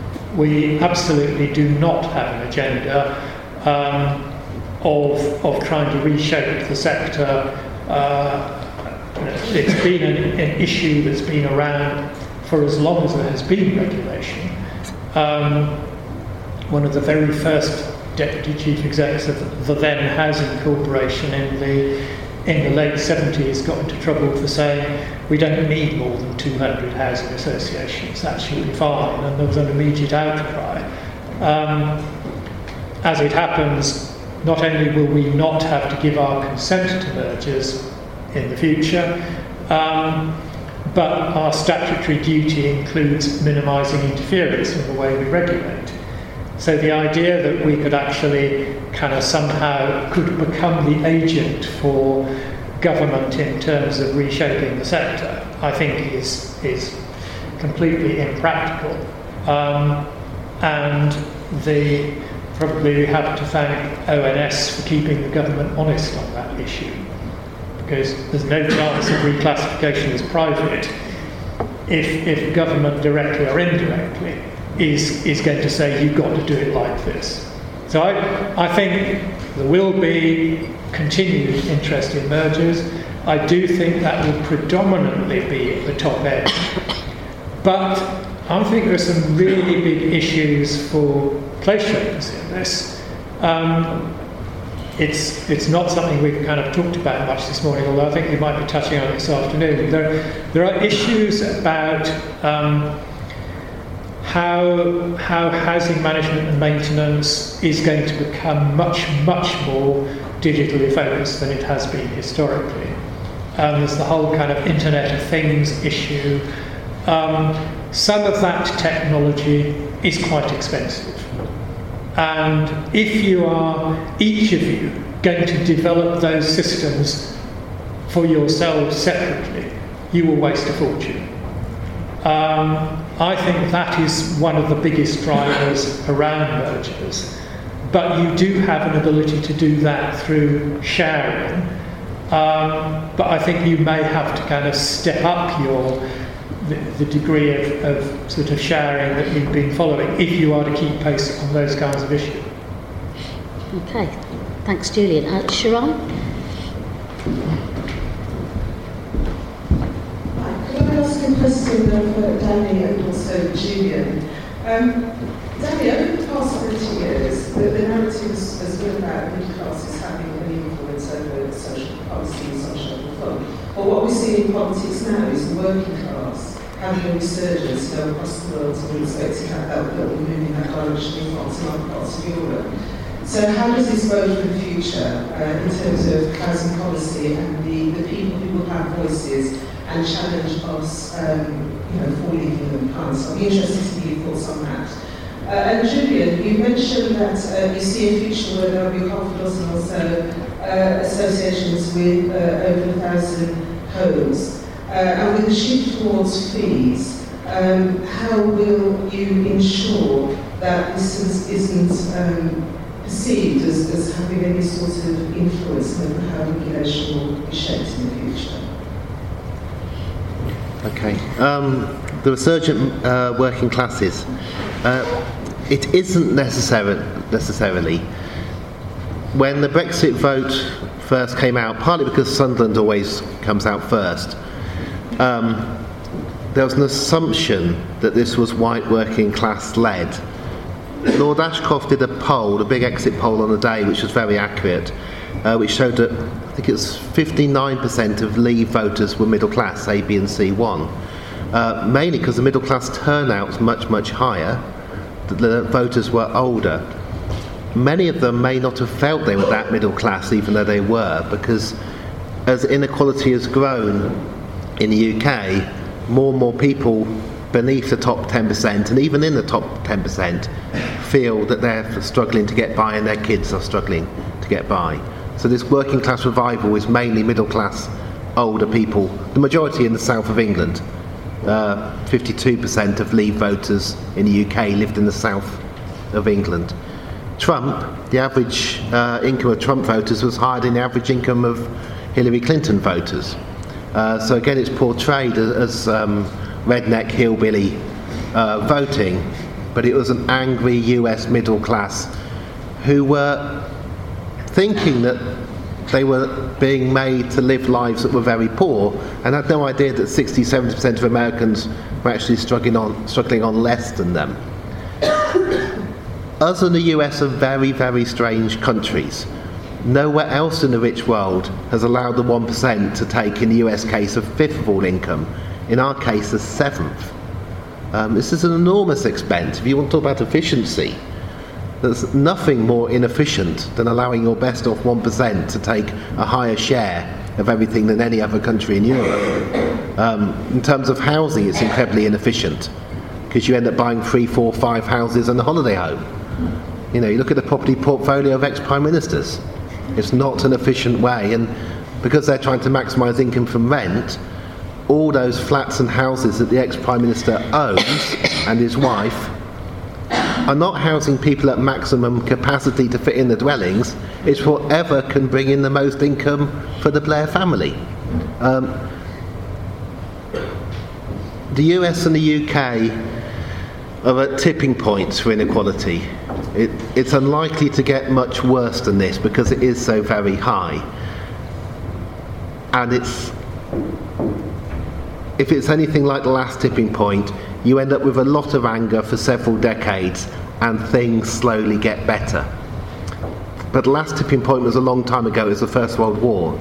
We absolutely do not have an agenda um, of of trying to reshape the sector. Uh, it's been an, an issue that's been around for as long as there has been regulation. Um, one of the very first deputy chief execs of the then Housing Corporation in the in the late seventies got into trouble for saying we don't need more than two hundred housing associations, that should be fine, and there was an immediate outcry. Um, as it happens, not only will we not have to give our consent to mergers in the future, um, but our statutory duty includes minimising interference in the way we regulate. So the idea that we could actually kind of somehow could become the agent for government in terms of reshaping the sector, I think is is completely impractical. Um, and the probably we have to thank O N S for keeping the government honest on that issue, because there's no chance of reclassification as private if if government directly or indirectly is is going to say you've got to do it like this. So I, I think there will be continued interest in mergers. I do think that will predominantly be at the top end. But I think there are some really big issues for place shapers in this. Um, it's it's not something we've kind of talked about much this morning, although I think we might be touching on it this afternoon. There, there are issues about um, how how housing management and maintenance is going to become much, much more digitally focused than it has been historically. Um, there's the whole kind of Internet of Things issue. Um, some of that technology is quite expensive. And if you are, each of you, going to develop those systems for yourselves separately, you will waste a fortune. Um, I think that is one of the biggest drivers around mergers. But you do have an ability to do that through sharing. Um, but I think you may have to kind of step up your the, the degree of, of sort of sharing that you've been following if you are to keep pace on those kinds of issues. Okay, thanks, Julian. Uh, Sharon? Could I ask a question of Danny and also Julian? Um, Danny, over the past twenty years, the, the narrative has, has been about middle classes having an influence over social policy and social reform. But what we see in politics now is the working class having a resurgence, you know, across the world, and we expect to have that, that we're moving that direction in France and other parts of Europe. So how does this bode for the future uh, in terms of housing policy and the, the people who will have voices and challenge us, um, you know, for leaving the plans? I'd be interested to hear your thoughts on that. Uh, and Julian, you mentioned that uh, you see a future where there will be half a dozen or so uh, associations with uh, over a thousand homes. Uh, and with the shift towards fees, um, how will you ensure that this is, isn't um, perceived as, as having any sort of influence over how regulation will be shaped in the future? Okay. Um, the resurgent uh, working classes. Uh, it isn't necessary, necessarily. When the Brexit vote first came out, partly because Sunderland always comes out first, um, there was an assumption that this was white working class led. Lord Ashcroft did a poll, a big exit poll on the day, which was very accurate, uh, which showed that I think it was fifty-nine percent of Leave voters were middle class, A, B and C one. Uh, mainly because the middle class turnout was much, much higher. The, the voters were older. Many of them may not have felt they were that middle class, even though they were, because as inequality has grown in the U K, more and more people beneath the top ten percent, and even in the top ten percent, feel that they're struggling to get by and their kids are struggling to get by. So this working class revival is mainly middle class, older people, the majority in the south of England. Uh, fifty-two percent of Leave voters in the U K lived in the south of England. Trump, the average uh, income of Trump voters was higher than the average income of Hillary Clinton voters. Uh, so again, it's portrayed as, as um, redneck hillbilly uh, voting, but it was an angry U S middle class who were thinking that they were being made to live lives that were very poor, and had no idea that sixty to seventy percent of Americans were actually struggling on, struggling on less than them. Us and the U S are very, very strange countries. Nowhere else in the rich world has allowed the one percent to take, in the U S case, a fifth of all income. In our case, a seventh. Um, this is an enormous expense. If you want to talk about efficiency, there's nothing more inefficient than allowing your best off one percent to take a higher share of everything than any other country in Europe. Um, in terms of housing, it's incredibly inefficient, because you end up buying three, four, five houses and a holiday home. You know, you look at the property portfolio of ex-prime ministers. It's not an efficient way, and because they're trying to maximise income from rent, all those flats and houses that the ex-prime minister owns and his wife are not housing people at maximum capacity to fit in the dwellings. It's whatever can bring in the most income for the Blair family. Um, the U S and the U K are at tipping points for inequality. It, it's unlikely to get much worse than this because it is so very high. And it's, if it's anything like the last tipping point, you end up with a lot of anger for several decades and things slowly get better. but the last tipping point was a long time ago. It was the First World War.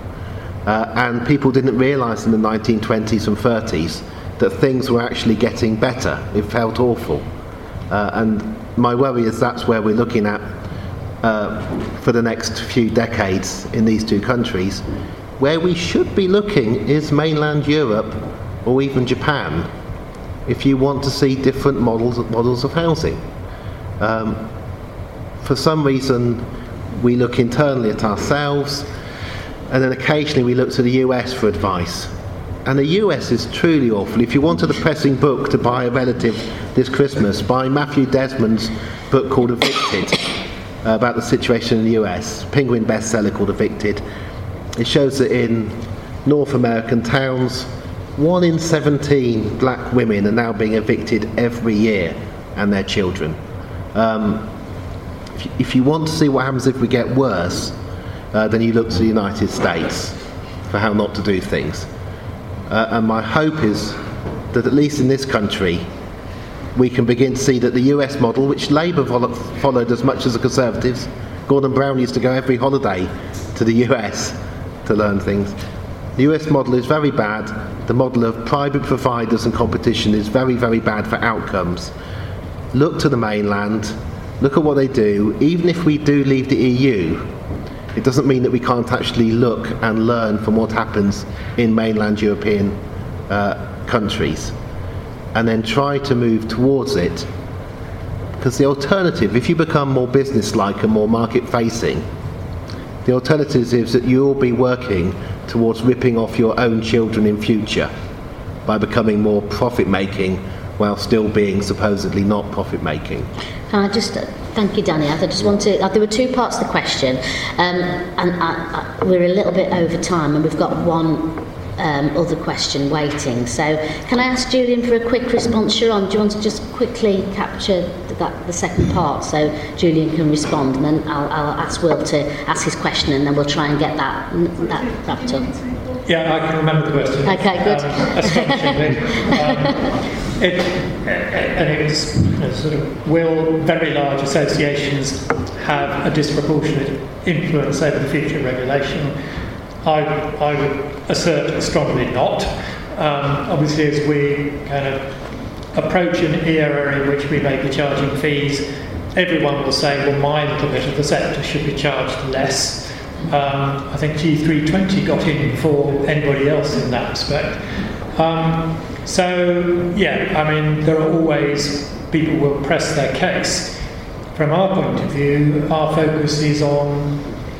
Uh, and people didn't realise in the nineteen twenties and thirties that things were actually getting better. It felt awful. Uh, and my worry is that's where we're looking at uh, for the next few decades in these two countries. Where we should be looking is mainland Europe or even Japan, if you want to see different models, models of housing. Um, for some reason, we look internally at ourselves, and then occasionally we look to the U S for advice. And the U S is truly awful. If you wanted a pressing book to buy a relative this Christmas, buy Matthew Desmond's book called Evicted, uh, about the situation in the U S, Penguin bestseller called Evicted. It shows that in North American towns, one in seventeen black women are now being evicted every year, and their children. Um, if, you, if you want to see what happens if we get worse, uh, then you look to the United States for how not to do things. Uh, and my hope is that at least in this country, we can begin to see that the U S model, which Labour vol- followed as much as the Conservatives, Gordon Brown used to go every holiday to the U S to learn things. The U S model is very bad. The model of private providers and competition is very, very bad for outcomes. Look to the mainland, look at what they do. Even if we do leave the E U, it doesn't mean that we can't actually look and learn from what happens in mainland European uh, countries, and then try to move towards it. Because the alternative, if you become more business-like and more market-facing, the alternative is that you'll be working towards ripping off your own children in future by becoming more profit-making while still being supposedly not profit-making. Can I just, uh, thank you, Danny. I just want to, uh, there were two parts to the question, um, and I, I, we're a little bit over time, and we've got one um, other question waiting. So can I ask Julian for a quick response? Sharon, do you want to just quickly capture that, the second part, so Julian can respond, and then I'll, I'll ask Will to ask his question, and then we'll try and get that, that wrapped up. Yeah, I can remember the question. Okay, good. Um, astonishingly. um, it, and it was you know, sort of, will very large associations have a disproportionate influence over the future regulation? I, I would assert strongly not. Um, obviously, as we kind of approach an era in which we may be charging fees, everyone will say, well, my little bit of the sector should be charged less. Um, I think G three twenty got in before anybody else in that respect. Um, so, yeah, I mean, there are always people who will press their case. From our point of view, our focus is on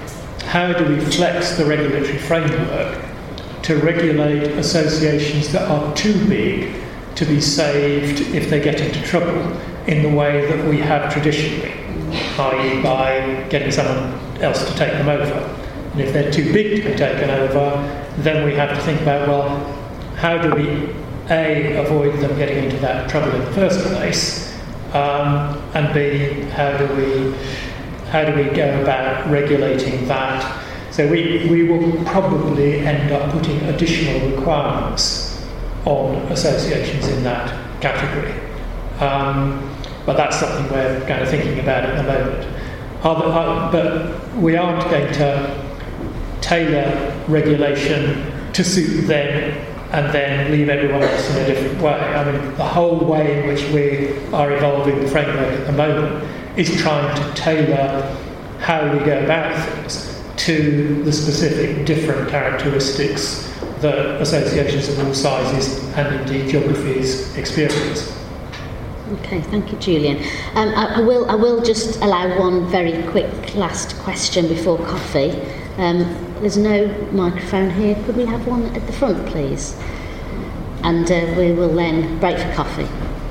how do we flex the regulatory framework to regulate associations that are too big to be saved if they get into trouble in the way that we have traditionally, that is by getting someone else to take them over. And if they're too big to be taken over, then we have to think about, well, how do we, A, avoid them getting into that trouble in the first place, um, and B, how do we how do we go about regulating that? So we, we will probably end up putting additional requirements on associations in that category. Um, but that's something we're kind of thinking about at the moment. Other, uh, but we aren't going to tailor regulation to suit them and then leave everyone else in a different way. I mean, the whole way in which we are evolving the framework at the moment is trying to tailor how we go about things to the specific different characteristics that associations of all sizes and indeed geographies experience. Okay, thank you, Julian. Um, I, I will I will just allow one very quick last question before coffee. Um, there's no microphone here. Could we have one at the front, please? And uh, we will then break for coffee.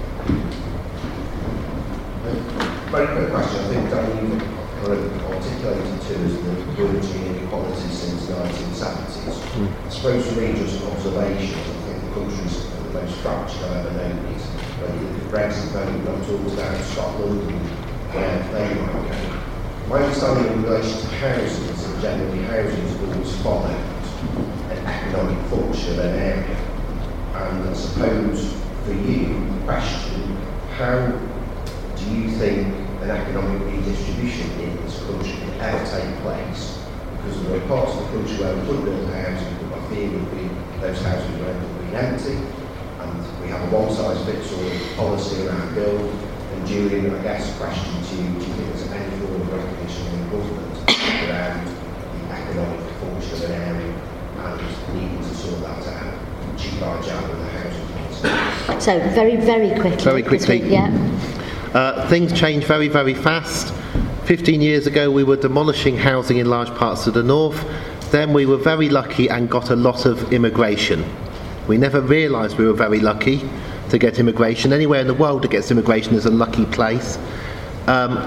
Very quick question. I think that you've articulated to us the emerging inequality since the nineteen seventies. Mm. I suppose for me, just an observation, I think the country's the most fractured I've ever known it. When you look at Brexit, then I'm talking about Scotland and where they might go. My understanding in relation to housing is that generally housing is always followed an economic function of an area. And I suppose for you, the question, how do you think an economic redistribution in this country could ever take place, because there are parts of the country where we could build housing, but my fear would be those houses would end up being empty, and we have a one-size-fits-all policy around build. And Julian, I guess, question to you, do you think there's any form of recognition in the government around the economic function of an area and needing to sort that out, G by J with the housing policy? So, very, very quickly. Very quickly. We, yeah. Uh, things change very, very fast. fifteen years ago, we were demolishing housing in large parts of the north. Then we were very lucky and got a lot of immigration. We never realised we were very lucky to get immigration. Anywhere in the world that gets immigration is a lucky place. Um,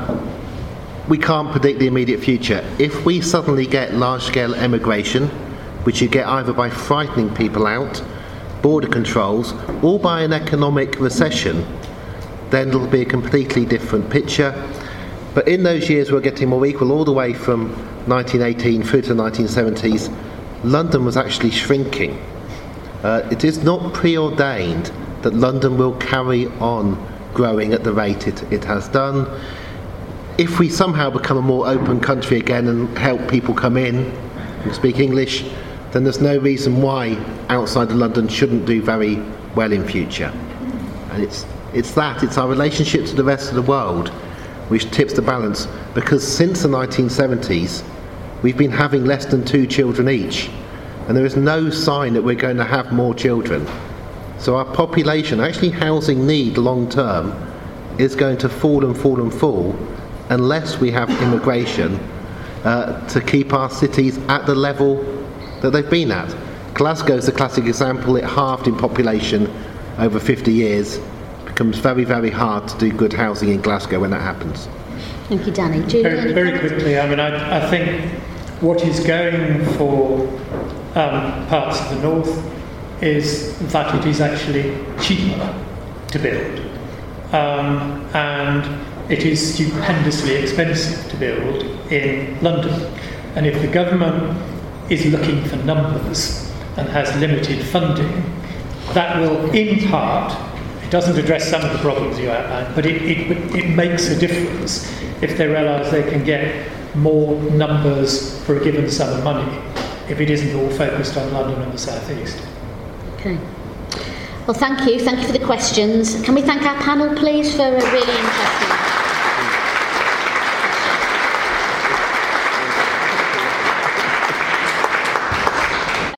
we can't predict the immediate future. If we suddenly get large-scale immigration, which you get either by frightening people out, border controls, or by an economic recession, then it'll be a completely different picture. But in those years we're getting more equal, all the way from nineteen eighteen through to the nineteen seventies, London was actually shrinking. Uh, it is not preordained that London will carry on growing at the rate it, it has done. If we somehow become a more open country again and help people come in and speak English, then there's no reason why outside of London shouldn't do very well in future. And it's it's that, it's our relationship to the rest of the world which tips the balance, because since the nineteen seventies we've been having less than two children each, and there is no sign that we're going to have more children. So our population, actually housing need long term, is going to fall and fall and fall unless we have immigration uh, to keep our cities at the level that they've been at. Glasgow is a classic example. It halved in population over fifty years. It becomes very, very hard to do good housing in Glasgow when that happens. Thank you, Danny. Julian, very, very quickly, I mean, I, I think what is going for um, parts of the north is that it is actually cheaper to build, um, and it is stupendously expensive to build in London. And if the government is looking for numbers and has limited funding, that will, in part, it doesn't address some of the problems you outlined, but it, it, it makes a difference if they realise they can get more numbers for a given sum of money, if it isn't all focused on London and the South East. Okay. Well, thank you. Thank you for the questions. Can we thank our panel, please, for a really interesting...